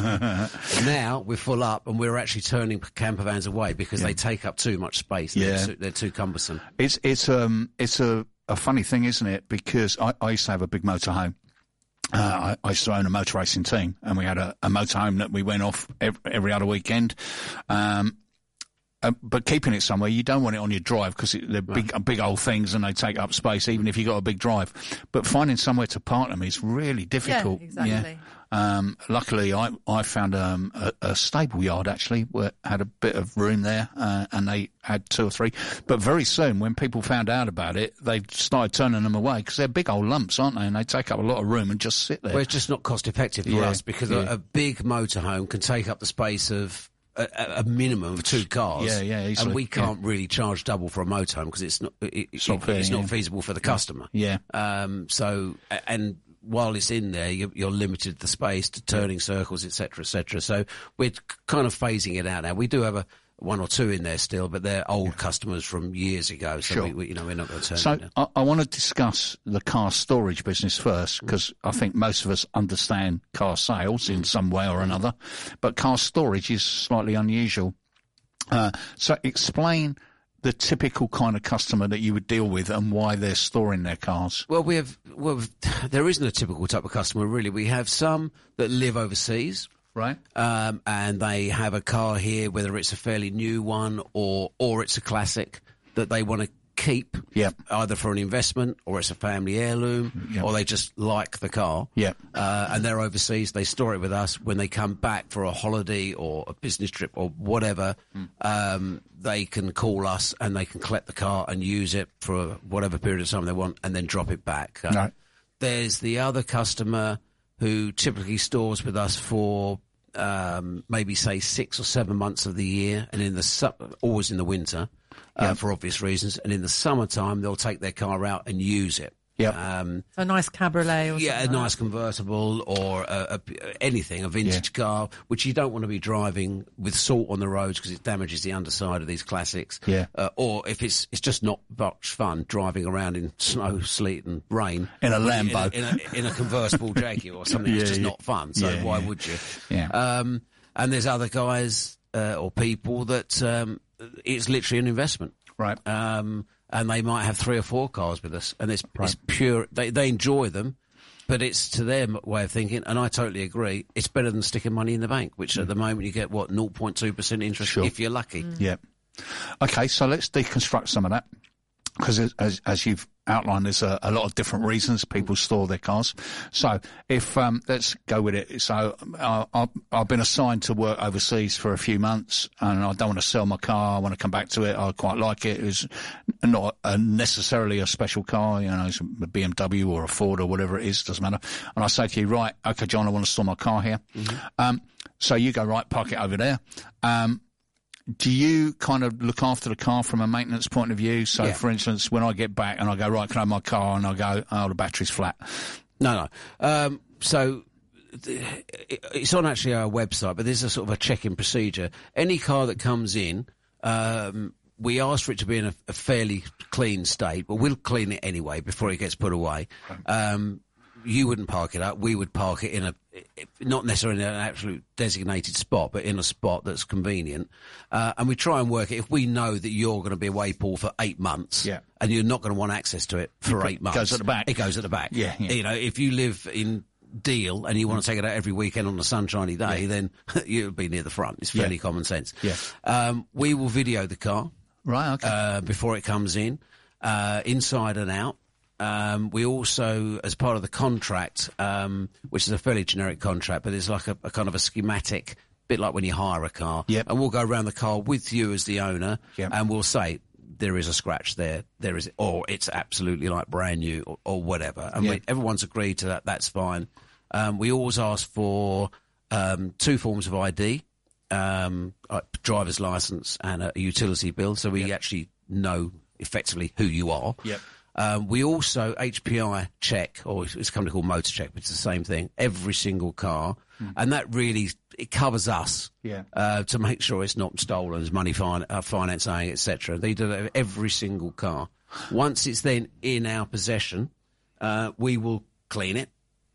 Now we're full up and we're actually turning camper vans away because they take up too much space. They're, Yeah. too, they're too cumbersome. It's it's um it's a, a funny thing, isn't it? Because I, I used to have a big motorhome. Uh, I, I used to own a motor racing team, and we had a, a motorhome that we went off every, every other weekend. Um, uh, but keeping it somewhere, you don't want it on your drive because they're big, big old things and they take up space, even if you've got a big drive. But finding somewhere to park them is really difficult. Yeah, exactly. Um, luckily, I, I found um, a, a stable yard, actually, where had a bit of room there, uh, and they had two or three. But very soon, when people found out about it, they started turning them away because they're big old lumps, aren't they? And they take up a lot of room and just sit there. Well, it's just not cost effective for Yeah, us because yeah. a, a big motorhome can take up the space of a, a minimum of two cars. Yeah, yeah, easily, and we yeah. can't really charge double for a motorhome because it's not it, It's not it- fair, it's not yeah. feasible for the customer. Yeah. Um, so a- and while it's in there, you're, you're limited the space to turning circles, et cetera, et cetera. So we're k- kind of phasing it out now. We do have a one or two in there still, but they're old customers from years ago. So Sure. we, we, you know, we're not going to turn So them down. I, I want to discuss the car storage business first, because I think most of us understand car sales in some way or another, but car storage is slightly unusual. Uh, so explain the typical kind of customer that you would deal with and why they're storing their cars. Well, we have. Well, there isn't a typical type of customer really. We have some that live overseas. Right. Um, and they have a car here, whether it's a fairly new one or or it's a classic that they want to keep, Yep. either for an investment or it's a family heirloom, Yep. or they just like the car. Yep. Uh, and they're overseas. They store it with us. When they come back for a holiday or a business trip or whatever, Mm. um, they can call us and they can collect the car and use it for whatever period of time they want and then drop it back. Uh, Right. There's the other customer who typically stores with us for um, maybe, say, six or seven months of the year, and in the su- always in the winter, uh, Yeah. for obvious reasons. And in the summertime, they'll take their car out and use it. Yep. Um, So a nice cabriolet or yeah, a something like nice convertible or a, a, anything, a vintage car, which you don't want to be driving with salt on the roads because it damages the underside of these classics. Yeah. Uh, or if it's it's just not much fun driving around in snow, sleet and rain. In a Lambo. In a, in a, in a convertible Jaguar or something Yeah, that's just yeah. not fun. So Yeah, why yeah. would you? Yeah. Um, and there's other guys uh, or people that um, it's literally an investment. Right. Um, and they might have three or four cars with us, and it's, it's pure. They they enjoy them, but it's to their m- way of thinking, and I totally agree. It's better than sticking money in the bank, which at the moment you get what zero point two percent interest Sure. if you're lucky. Yeah. Okay, so let's deconstruct some of that. Because as, as you've outlined, there's a, a lot of different reasons people store their cars. So if, um, let's go with it. So uh, I've, I've been assigned to work overseas for a few months and I don't want to sell my car. I want to come back to it. I quite like it. It's not a, necessarily a special car, you know, it's a B M W or a Ford or whatever it is, doesn't matter. And I say to you, right, okay, John, I want to store my car here. Mm-hmm. Um, so you go, right, park it over there. Um, Do you kind of look after the car from a maintenance point of view? So, Yeah. for instance, when I get back and I go, right, can I have my car? And I go, oh, the battery's flat. No, no. Um, so th- it- it's on actually our website, but there's a sort of a check-in procedure. Any car that comes in, um, we ask for it to be in a, a fairly clean state, but we'll clean it anyway before it gets put away. Um, you wouldn't park it up. We would park it in a, not necessarily in an absolute designated spot, but in a spot that's convenient. Uh, and we try and work it. If we know that you're going to be away, Paul, for eight months, Yeah. and you're not going to want access to it for It eight months, goes at the back. It goes at the back. Yeah, yeah. You know, if you live in Deal and you want to take it out every weekend on a sunshiny day, then you'll be near the front. It's fairly Yeah. common sense. Yeah. Um, we will video the car Right, okay. uh, before it comes in, uh, inside and out. Um, we also, as part of the contract, um, which is a fairly generic contract, but it's like a, a kind of a schematic, bit like when you hire a car. Yep. And we'll go around the car with you as the owner, Yep. and we'll say, there is a scratch there, there is, or it's absolutely like brand new, or, or whatever. And Yeah. we, everyone's agreed to that, that's fine. Um, we always ask for um, two forms of I D, um, a driver's license and a utility bill, so we actually know effectively who you are. Yep. Um, we also H P I check, or it's it's a company called Motor Check, but it's the same thing, every single car. And that really, it covers us Yeah. uh, to make sure it's not stolen, there's money fin- uh, financing, et cetera. They do that with every single car. Once it's then in our possession, uh, we will clean it.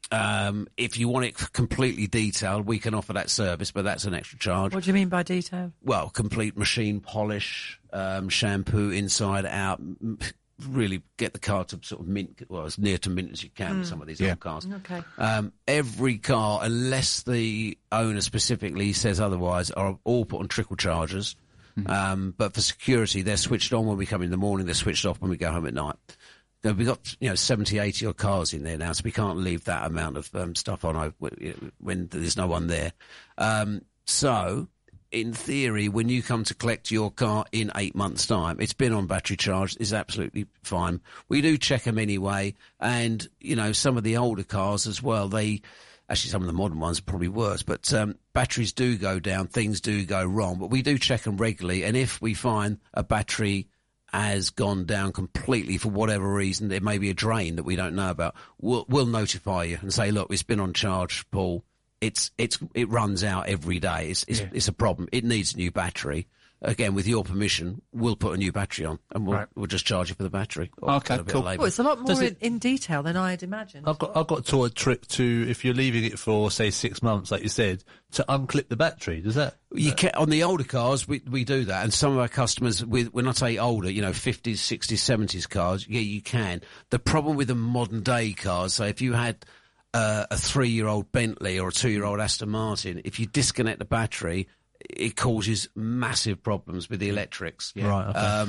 Um, if you want it completely detailed, we can offer that service, but that's an extra charge. What do you mean by detail? Well, complete machine polish, um, shampoo inside out, m- really get the car to sort of mint, well, as near to mint as you can with some of these Yeah. old cars. Okay. Um, every car, unless the owner specifically says otherwise, are all put on trickle chargers. Um, but for security, they're switched on when we come in the morning, they're switched off when we go home at night. Now, we've got, you know, seventy, eighty odd cars in there now, so we can't leave that amount of um, stuff on over- when there's no one there. Um, so, in theory, when you come to collect your car in eight months' time, it's been on battery charge, is absolutely fine. We do check them anyway, and, you know, some of the older cars as well, they... Actually, some of the modern ones are probably worse, but um, batteries do go down, things do go wrong, but we do check them regularly, and if we find a battery has gone down completely for whatever reason, there may be a drain that we don't know about, we'll, we'll notify you and say, look, it's been on charge, Paul. It's it's it runs out every day. It's it's, Yeah. it's a problem. It needs a new battery. Again, with your permission, we'll put a new battery on, and we'll Right. we'll just charge you for the battery. Or Okay, a bit of cool. labour. Oh, it's a lot more Does in, it- in detail than I'd imagined. I've got I've got to a trick to, if you're leaving it for say six months, like you said, to unclip the battery. Does that? You can, on the older cars, we we do that, and some of our customers, with when I say older, you know, fifties, sixties, seventies cars, yeah, you can. The problem with the modern day cars, so if you had uh, a three-year-old Bentley or a two-year-old Aston Martin, if you disconnect the battery, it causes massive problems with the electrics. Right, okay. Um,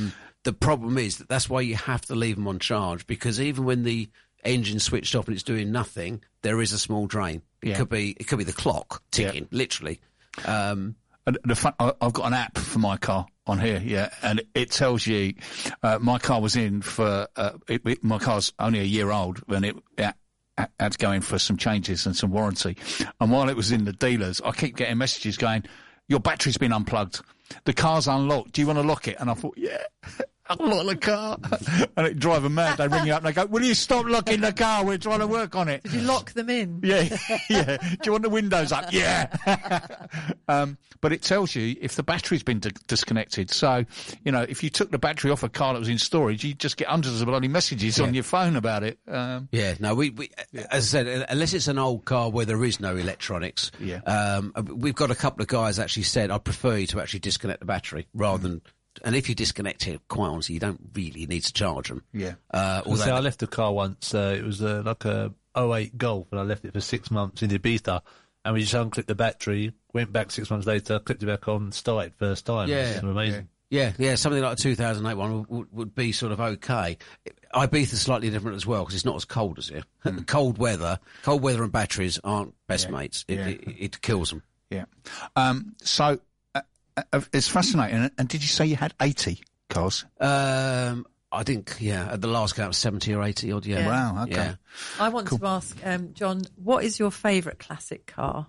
the problem is that that's why you have to leave them on charge, because even when the engine's switched off and it's doing nothing, there is a small drain. It Yeah. could be it could be the clock ticking, literally. Um, And the fun, I- I've got an app for my car on here, yeah, and it tells you uh, my car was in for uh, it, it, my car's only a year old, and it, it had to go in for some changes and some warranty. And while it was in the dealers, I keep getting messages going, "Your battery's been unplugged. The car's unlocked. Do you want to lock it?" And I thought, yeah. Unlock the car. And it drive them mad. They ring you up and they go, "Will you stop locking the car? We're trying to work on it." Did you lock them in? Yeah, yeah. Do you want the windows up? Yeah. um, but it tells you if the battery's been di- disconnected. So, you know, if you took the battery off a car that was in storage, you just get hundreds of bloody messages Yeah. on your phone about it. Um, Yeah, no, we, we as I said, unless it's an old car where there is no electronics, Yeah. um, we've got a couple of guys actually said, "I prefer you to actually disconnect the battery rather than." And if you disconnect it, quite honestly, you don't really need to charge them. Yeah. Uh, Well, although I left the car once. Uh, it was uh, like a oh eight Golf, and I left it for six months in Ibiza. And we just unclipped the battery, went back six months later, clipped it back on, started first time. Yeah. It was amazing. Yeah, yeah, something like a two thousand eight one would, would, would be sort of okay. Ibiza's slightly different as well because it's not as cold as here. Cold weather, cold weather and batteries aren't best mates. It, Yeah. it, it kills them. yeah. Um, so uh, uh, it's fascinating. And did you say you had eighty cars? Um, I think, yeah, at the last count, seventy or eighty odd. Yeah. Yeah. Wow, okay. Yeah. I want to ask, um, John, what is your favourite classic car?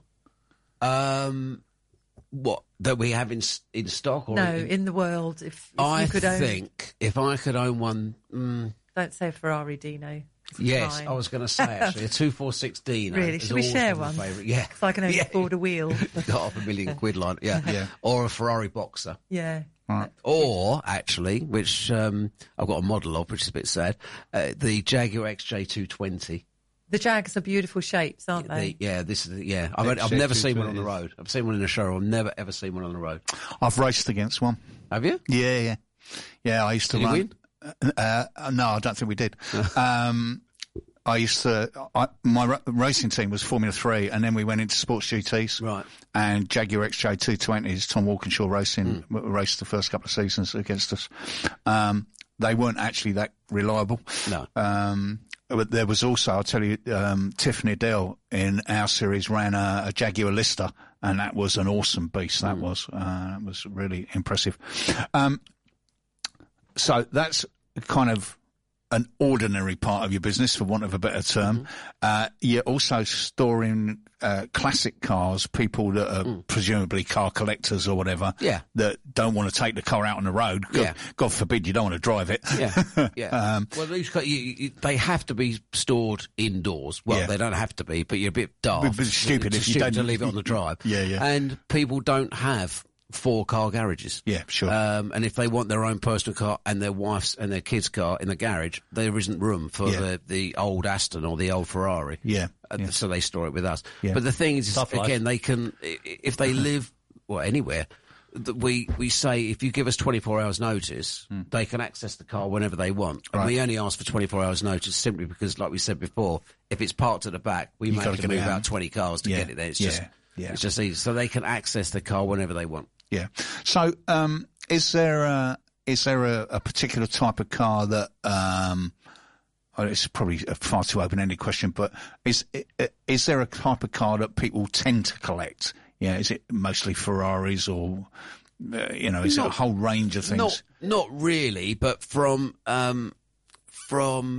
Um, what that we have in s- in stock? Or No, in, in the world. If, if I you could own, think if I could own one. Mm, don't say Ferrari, Dino. 'cause it's yes, mine. I was going to say actually a two four six D. Really? Should we share one? Yeah, So I can only Yeah. afford a wheel. Got half a million quid line. Yeah, Yeah. or a Ferrari Boxer. Yeah. Right. Or, actually, which um, I've got a model of, which is a bit sad, uh, the Jaguar X J two twenty. The Jags are beautiful shapes, aren't they? The, yeah, this is, yeah. I've, X J I've never seen one on the two twenty. road. I've seen one in a showroom. I've never, ever seen one on the road. I've raced against one. Have you? Yeah, yeah. Yeah, I used to Did you run. win? Uh, uh, no, I don't think we did. um, I used to, I, my ra- racing team was Formula three, and then we went into Sports G Ts. Right. And Jaguar X J two twenties, Tom Walkinshaw Racing, Hmm. w- raced the first couple of seasons against us. Um, they weren't actually that reliable. No. Um, but there was also, I'll tell you, um, Tiffany Adele in our series ran a, a Jaguar Lister, and that was an awesome beast. That was, uh, was really impressive. Um, so that's kind of an ordinary part of your business, for want of a better term. Mm-hmm. Uh, you're also storing uh, classic cars, people that are presumably car collectors or whatever, Mm. Yeah. that don't want to take the car out on the road. God, Yeah. God forbid you don't want to drive it. Yeah, yeah. Um, well, these ca- you, you, they have to be stored indoors. Well, Yeah. they don't have to be, but you're a bit daft. Bit- bit stupid It's if you stupid don't- to leave it on the drive. Yeah, yeah. And people don't have four car garages. Yeah, sure. Um, and if they want their own personal car and their wife's and their kids' car in the garage, there isn't room for Yeah. the, the old Aston or the old Ferrari. Yeah, Uh, yeah. So they store it with us. Yeah. But the thing is, Tough life. again, they can, i- if they live, well, anywhere, th- we, we say if you give us twenty-four hours notice, Hmm. they can access the car whenever they want. And we only ask for twenty-four hours notice simply because, like we said before, if it's parked at the back, we You may gotta have to get it move out. out twenty cars to Yeah, get it there. It's yeah, just, yeah. it's just easy. So they can access the car whenever they want. Yeah. So, um, is there a, is there a, a particular type of car that, um, oh, it's probably a far too open-ended question, but is, is there a type of car that people tend to collect? Yeah. Is it mostly Ferraris or, uh, you know, is it a Not- whole range of things? Not, not really, but from um, from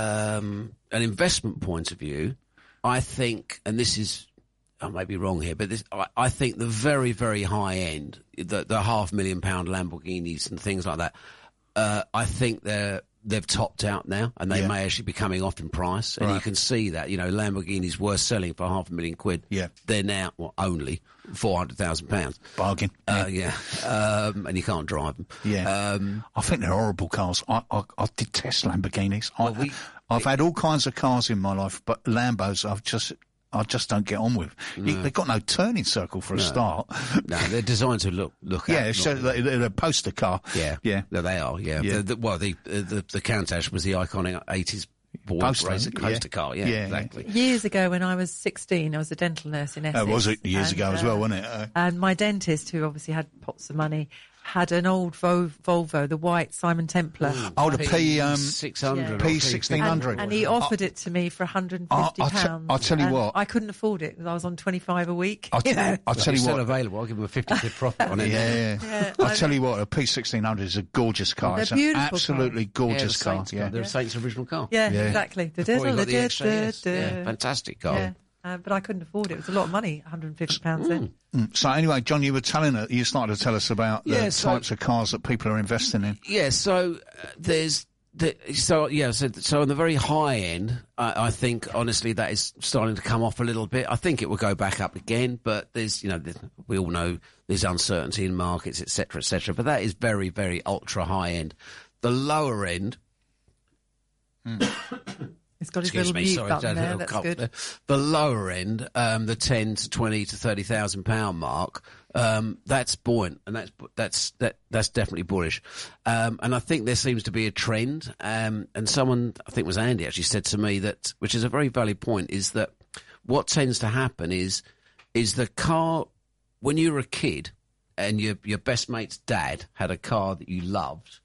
um, an investment point of view, I think, and this is, I may be wrong here, but this, I, I think the very, very high end, the, the half million pound Lamborghinis and things like that, uh, I think they're they've topped out now, and they Yeah. may actually be coming off in price. And you Right. can see that, you know, Lamborghinis were selling for half a million quid. Yeah. They're now well, only four hundred thousand pounds. Bargain. Uh, yeah, um, and you can't drive them. Yeah. Um, I think they're horrible cars. I, I, I detest Lamborghinis. I, Well, we- I've had all kinds of cars in my life, but Lambos I've just, I just don't get on with. You, they've got no turning circle for a start. no, they're designed to look look. Yeah, at, it's not- so they- they're a poster car. yeah, Yeah. No, they are. Yeah, Yeah. The, the, well, the, uh, the the Countach was the iconic eighties Ford Poster, racer yeah. coaster car. Yeah, Yeah, exactly. Years ago, when I was sixteen, I was a dental nurse in Essex. Uh, was it years and, ago as uh, well, wasn't it? Uh, And my dentist, who obviously had pots of money, had an old Vo- Volvo, the white Simon Templar. Oh, the P um, six hundred. P sixteen hundred. And, and he offered it to me for one hundred fifty I- I pounds. te- I'll tell you and what. I couldn't afford it because I was on twenty-five a week. I'll, you know? I'll Well, tell you it's still what. available. I'll give him a fifty quid profit on it. Yeah, Yeah, I'll I- tell you what. A P sixteen hundred is a gorgeous car. They're It's an beautiful absolutely Yeah, gorgeous the car. Saints Yeah. They're a Saints original car. Yeah, Yeah. exactly. Before you got the X J S. Yeah, fantastic car. Yeah. Uh, but I couldn't afford it. It was a lot of money, one hundred fifty pounds then. Mm. So anyway, John, you were telling us, you started to tell us about the Yeah, so- types of cars that people are investing in. Yeah, so uh, there's the, so yeah, so so on the very high end, I, I think honestly that is starting to come off a little bit. I think it will go back up again, but there's you know there's, we all know there's uncertainty in markets, et cetera, et cetera. But that is very very ultra high end. The lower end. It's got his Excuse little me, mute sorry, button Dad, a there. little That's cough good. there. The lower end, um, the ten to twenty to thirty thousand pound mark, um, that's buoyant, and that's that's that that's definitely bullish. Um, and I think there seems to be a trend. Um, and someone, I think it was Andy, actually said to me that, which is a very valid point, is that what tends to happen is is the car when you were a kid and your your best mate's dad had a car that you loved.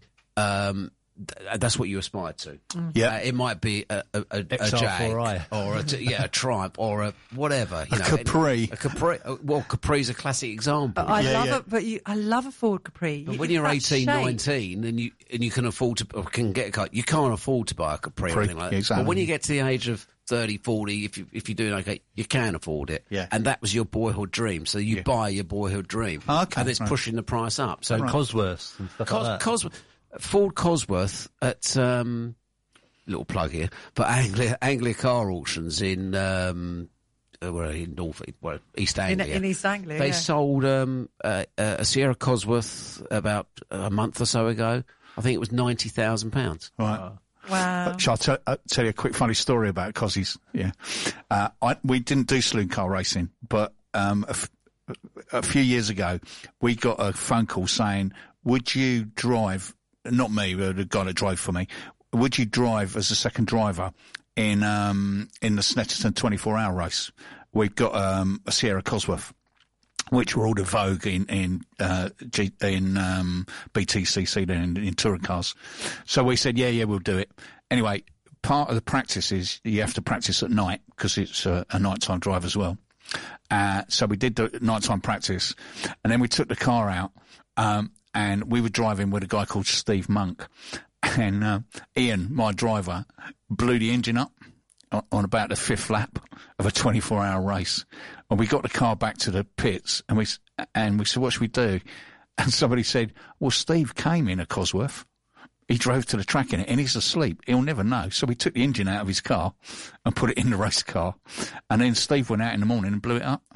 Um, th- that's what you aspired to. Yeah. Uh, it might be a, a, a, a X R Jag four I. or a, t- yeah, a Triumph or a whatever. You A know, Capri. A Capri. uh, Well, Capri's a classic example. But I Yeah, love yeah. it. But you, I love a Ford Capri. But You- when you're that eighteen, shape. nineteen, and you and you can afford to or can get a car, you can't afford to buy a Capri or Capri, anything like that. exactly. But when you get to the age of thirty, forty, if you if you're doing okay, you can afford it. Yeah. And that was your boyhood dream. So you buy your boyhood dream. Okay, And it's right. pushing the price up. So And Cosworths and stuff Cos- like that. Cosworth, Ford Cosworth at um, little plug here, but Anglia Anglia Car Auctions in um, uh, where are they? in North well, East in, Anglia. in East Anglia. They yeah. sold um, uh, uh, a Sierra Cosworth about a month or so ago. I think it was ninety thousand pounds. Right. Wow. Shall I tell, uh, tell you a quick funny story about Cozzies? Yeah. Uh, I, we didn't do saloon car racing, but um, a, f- a few years ago, we got a phone call saying, would you drive, not me, but the guy that drove for me, would you drive as a second driver in um, in the Snetterton twenty-four hour race? We've got um, a Sierra Cosworth, which were all the vogue in in uh, G, in um, B T C C then in, in touring cars. So we said, yeah, yeah, we'll do it. Anyway, part of the practice is you have to practice at night because it's a, a nighttime drive as well. Uh, so we did the nighttime practice, and then we took the car out, um, and we were driving with a guy called Steve Monk, and uh, Ian, my driver, blew the engine up on, on about the fifth lap of a twenty-four hour race. And we got the car back to the pits, and we s- and we said, what should we do? And somebody said, well, Steve came in a Cosworth. He drove to the track in it, and he's asleep. He'll never know. So we took the engine out of his car and put it in the race car. And then Steve went out in the morning and blew it up.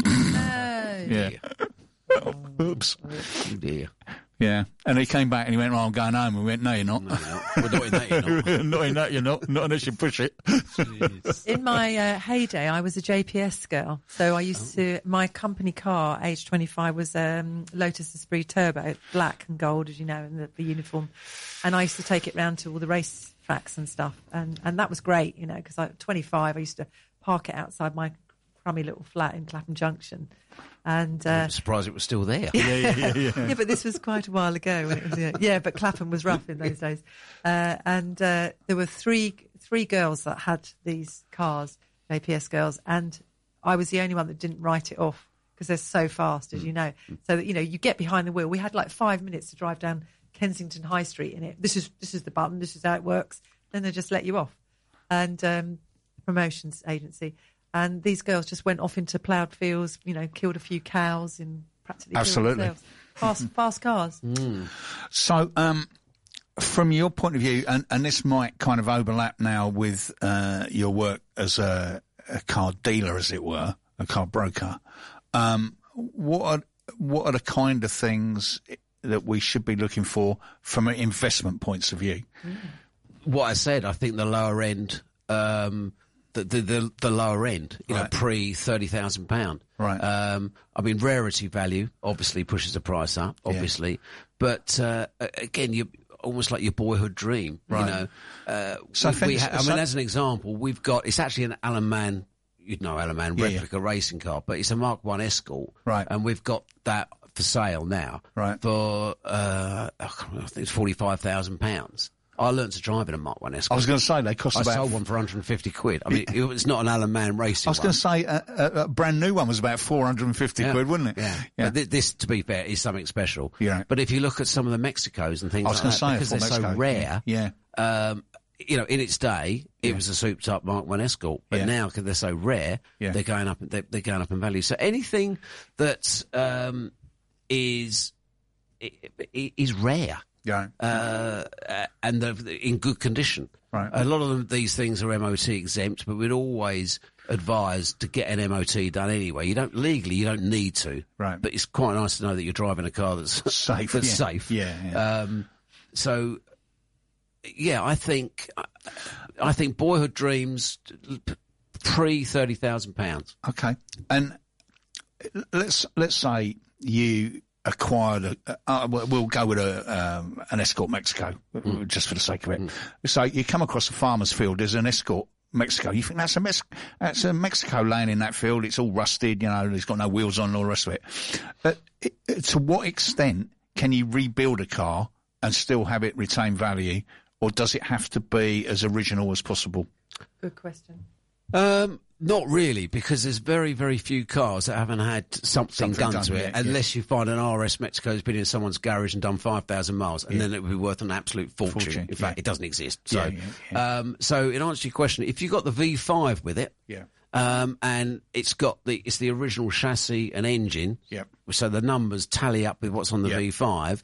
Yeah. Oops. Oh dear. Yeah. And he came back and he went, well, I'm going home. We went, no, you're not. No, no. Well, not in that, you're not. not in that, you're not. Not unless you push it. In my uh, heyday, I was a J P S girl. So I used to, my company car, age twenty-five, was um, Lotus Esprit Turbo, black and gold, as you know, in the, the uniform. And I used to take it round to all the race tracks and stuff. And, and that was great, you know, because at twenty-five, I used to park it outside my crummy little flat in Clapham Junction. And uh, I'm surprised it was still there. yeah, yeah, yeah, yeah. yeah, but this was quite a while ago. When it was, yeah, yeah, but Clapham was rough in those days. Uh, and uh, there were three three girls that had these cars, J P S girls, and I was the only one that didn't write it off because they're so fast, as you know. So that, you know, you get behind the wheel. We had like five minutes to drive down Kensington High Street in it. This is this is the button. This is how it works. Then they just let you off. And um, promotions agency. And these girls just went off into ploughed fields, you know, killed a few cows and practically killed Absolutely. themselves. Fast, fast cars. So, um, from your point of view, and, and this might kind of overlap now with uh, your work as a, a car dealer, as it were, a car broker, um, what are, what are the kind of things that we should be looking for from an investment points of view? What I said, I think the lower end, um, the, the the the lower end, you Right. know, pre thirty thousand pound. Right. Um, I mean, rarity value obviously pushes the price up, obviously, but uh, a- again, you almost like your boyhood dream, Right. you know. Uh, So I we, think we it's- ha- I so- mean, as an example, we've got it's actually an Alan Mann. You'd know Alan Mann Yeah, replica racing car, but it's a Mark One Escort, Right. And we've got that for sale now Right. for uh, I think it's forty-five thousand pounds. I learnt to drive in a Mark one Escort. I was going to say they cost I about. sold one for one hundred fifty quid. I mean, it was not an Alan Mann racing I was going to say a, a, a brand new one was about four hundred and fifty Yeah. quid, wasn't it? Yeah. yeah. But th- this, to be fair, is something special. Yeah. But if you look at some of the Mexicos and things I was like going that, to say because a they're Ford so Mexico. rare, Yeah. um, you know, in its day, it Yeah. was a souped-up Mark one Escort. But Yeah. now, because they're so rare, Yeah. they're going up. They're, they're going up in value. So anything that um, is i- i- is rare. Yeah. Uh, and they're in good condition. Right. A lot of them, these things are M O T exempt, but we'd always advise to get an M O T done anyway. You don't legally, you don't need to. Right. But it's quite nice to know that you're driving a car that's Safe, That's yeah. safe. Yeah, yeah. Um, so, yeah, I think I think Boyhood Dreams pre thirty thousand pounds. Okay. And let's let's say you acquired a, uh, we'll go with a um, an Escort Mexico, Mm. just for the sake of it. So you come across a farmer's field, there's an Escort Mexico. You think that's a Mex- that's a Mexico laying in that field. It's all rusted, you know. It's got no wheels on, and all the rest of it. But it, to what extent can you rebuild a car and still have it retain value, or does it have to be as original as possible? Good question. Um, not really, because there's very, very few cars that haven't had something, Something done, done, to it, yeah, yeah. unless you find an R S Mexico that's been in someone's garage and done five thousand miles, and Yeah. then it would be worth an absolute fortune. Fortune, in fact, yeah. it doesn't exist. So, Yeah, yeah, yeah. Um, so in answer to your question, if you've got the V five with it, Yeah. um, and it's got the it's the original chassis and engine, Yep. so the numbers tally up with what's on the Yep. V five.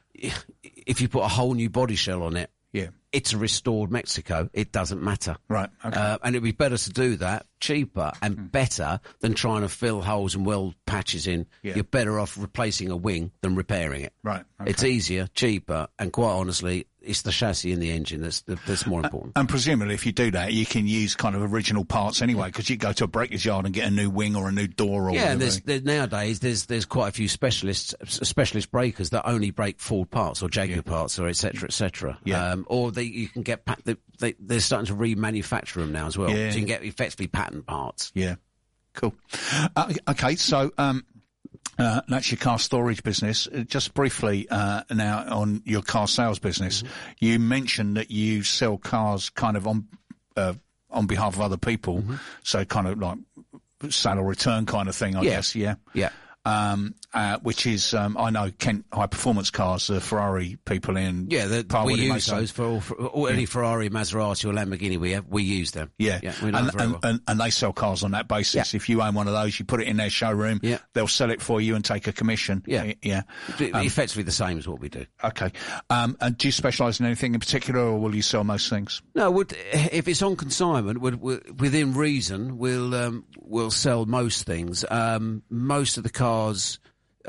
If you put a whole new body shell on it, Yeah. it's a restored Mexico. It doesn't matter. Right. Okay. Uh, and it'd be better to do that, cheaper and better than trying to fill holes and weld patches in. Yeah. You're better off replacing a wing than repairing it. Right, okay. It's easier, cheaper, and quite honestly, it's the chassis and the engine that's that's more important. And presumably, if you do that, you can use kind of original parts anyway, because you go to a breaker's yard and get a new wing or a new door or Yeah, and whatever. there's, there's nowadays there's there's quite a few specialists specialist breakers that only break Ford parts or Jaguar parts or et cetera, et cetera. Yeah. Um, or they you can get pat- they, they, they're starting to remanufacture them now as well. Yeah. So you can get effectively patent parts. Yeah, cool. Uh, okay, so um, uh, that's your car storage business. Uh, Just briefly uh, now on your car sales business, Mm-hmm. you mentioned that you sell cars kind of on uh, on behalf of other people, Mm-hmm. so kind of like sale or return kind of thing, I Yeah. guess. Yeah. Yeah. Um, uh, which is, um, I know Kent High Performance Cars, the Ferrari people in. Yeah, the, Park we Woody use Mason. those for, all, for all, any Ferrari, Maserati, or Lamborghini we have. We use them. Yeah, yeah, we know and, them very and, well. and, and they sell cars on that basis. Yeah. If you own one of those, you put it in their showroom. Yeah. They'll sell it for you and take a commission. Yeah. yeah. But effectively the same as what we do. Okay. Um, and do you specialise in anything in particular, or will you sell most things? No, would, if it's on consignment, would, would, within reason, we'll um, we'll sell most things. Um, most of the cars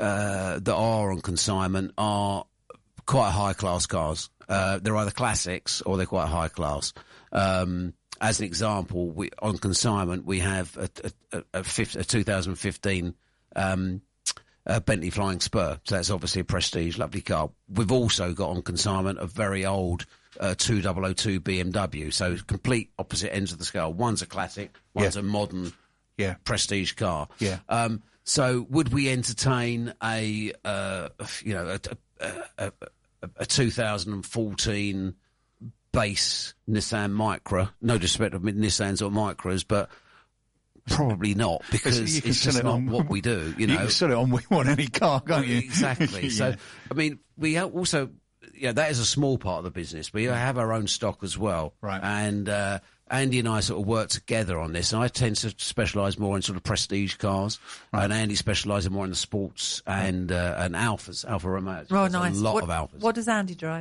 uh, that are on consignment are quite high class cars. Uh, they're either classics or they're quite high class. Um, as an example, we, on consignment we have a, a, a, a, fifth, a two thousand fifteen um, uh, Bentley Flying Spur. So that's obviously a prestige, lovely car. We've also got on consignment a very old uh, two thousand two B M W. So complete opposite ends of the scale. One's a classic, one's Yeah. a modern Yeah. prestige car. Yeah. Um, so would we entertain a, uh, you know, a, a, a, a, a two thousand fourteen base Nissan Micra? No disrespect of Nissans or Micras, but probably not, because You can it's sell just it not on- what we do. You know, You can sell it on We Want Any Car, can't you? Exactly. So, Yeah. I mean, we ha- also, yeah, that is a small part of the business. We have our own stock as well. Right. And uh, Andy and I sort of work together on this. And I tend to specialise more in sort of prestige cars. And Andy specialises more in the sports and uh, and Alphas, Alfa Romeos. Oh, There's nice. A lot what, of Alphas. What does Andy drive?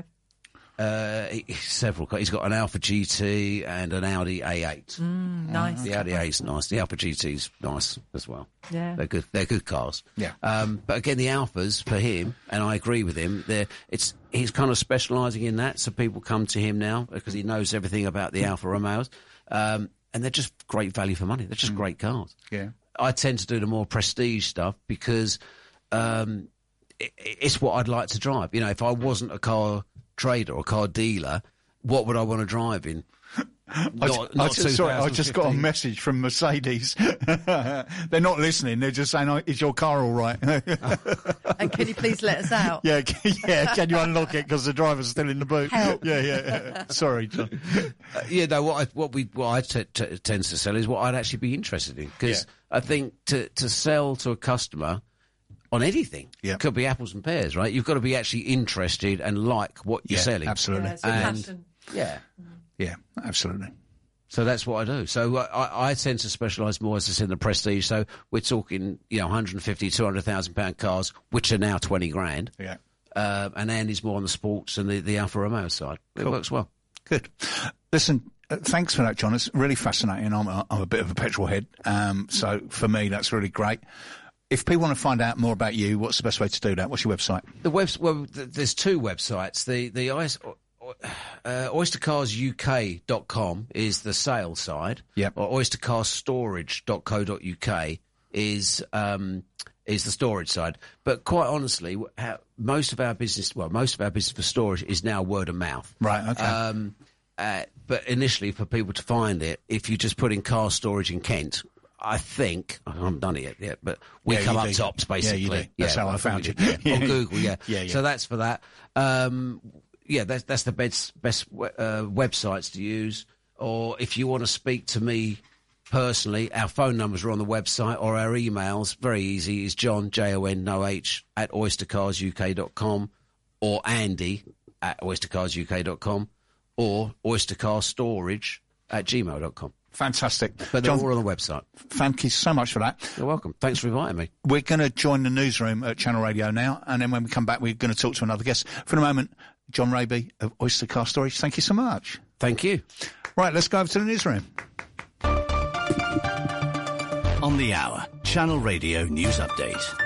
Uh, he- several cars. He's got an Alpha G T and an Audi A eight. Mm, nice. The Audi A eight's nice. The Alpha G T's nice as well. Yeah. They're good. They're good cars. Yeah. Um, but again, the Alphas for him, and I agree with him. They're, it's he's kind of specialising in that, so people come to him now because he knows everything about the Alfa Romeos, um, and they're just great value for money. They're just great cars. Yeah. I tend to do the more prestige stuff because um, it, it's what I'd like to drive. You know, if I wasn't a car trader or car dealer, what would I want to drive in? I, Not, I not just, sorry, I just got a twenty fifteen. message from Mercedes. They're not listening. They're just saying, oh, "Is your car all right?" And can you please let us out? yeah, can, yeah. Can you unlock it because the driver's still in the boot? Help. Yeah, yeah. yeah. Sorry, John. Uh, yeah, no. What I what we what I t- t- tend to sell is what I'd actually be interested in, because I think to to sell to a customer on anything Yeah. could be apples and pears, right? You've got to be actually interested and like what you're Yeah, selling. absolutely. Yeah, it's a And- passion. Yeah. Yeah, absolutely. So that's what I do. So uh, I, I tend to specialise more, as I said, in the prestige. So we're talking, you know, one hundred fifty, two hundred thousand pound cars, which are now twenty grand. Yeah. Uh, and Andy's more on the sports and the, the Alfa Romeo side. It Cool. works well. Good. Listen, uh, thanks for that, John. It's really fascinating. I'm a, I'm a bit of a petrol head, um, so for me that's really great. If people want to find out more about you, what's the best way to do that? What's your website? The webs well, th- there's two websites. The the ice. Uh, oyster cars U K dot com is the sales side. Yep. Or oyster cars storage dot co dot U K is um, is the storage side. But quite honestly, how, most of our business, well, most of our business for storage is now word of mouth. Right, okay. Um, uh, but initially, for people to find it, if you just put in car storage in Kent, I think I haven't done it yet, yet but we Yeah, come you up do. tops Yeah, you basically. do. That's how I think found we you. did, yeah. On Google, yeah. Yeah, yeah. So that's for that. Um, yeah, that's that's the best best uh, websites to use. Or if you want to speak to me personally, our phone numbers are on the website, or our emails. Very easy. Is John J O N no H at oyster cars U K dot com, or Andy at oyster cars U K dot com, or oystercarstorage at gmail dot com. Fantastic. But they're John, all on the website. thank you so much for that. You're welcome. Thanks for inviting me. We're going to join the newsroom at Channel Radio now, and then when we come back, we're going to talk to another guest. For the moment, John Raby of Oyster Car Storage, thank you so much. Thank you. Right, let's go over to the newsroom. On the hour, Channel Radio News Update.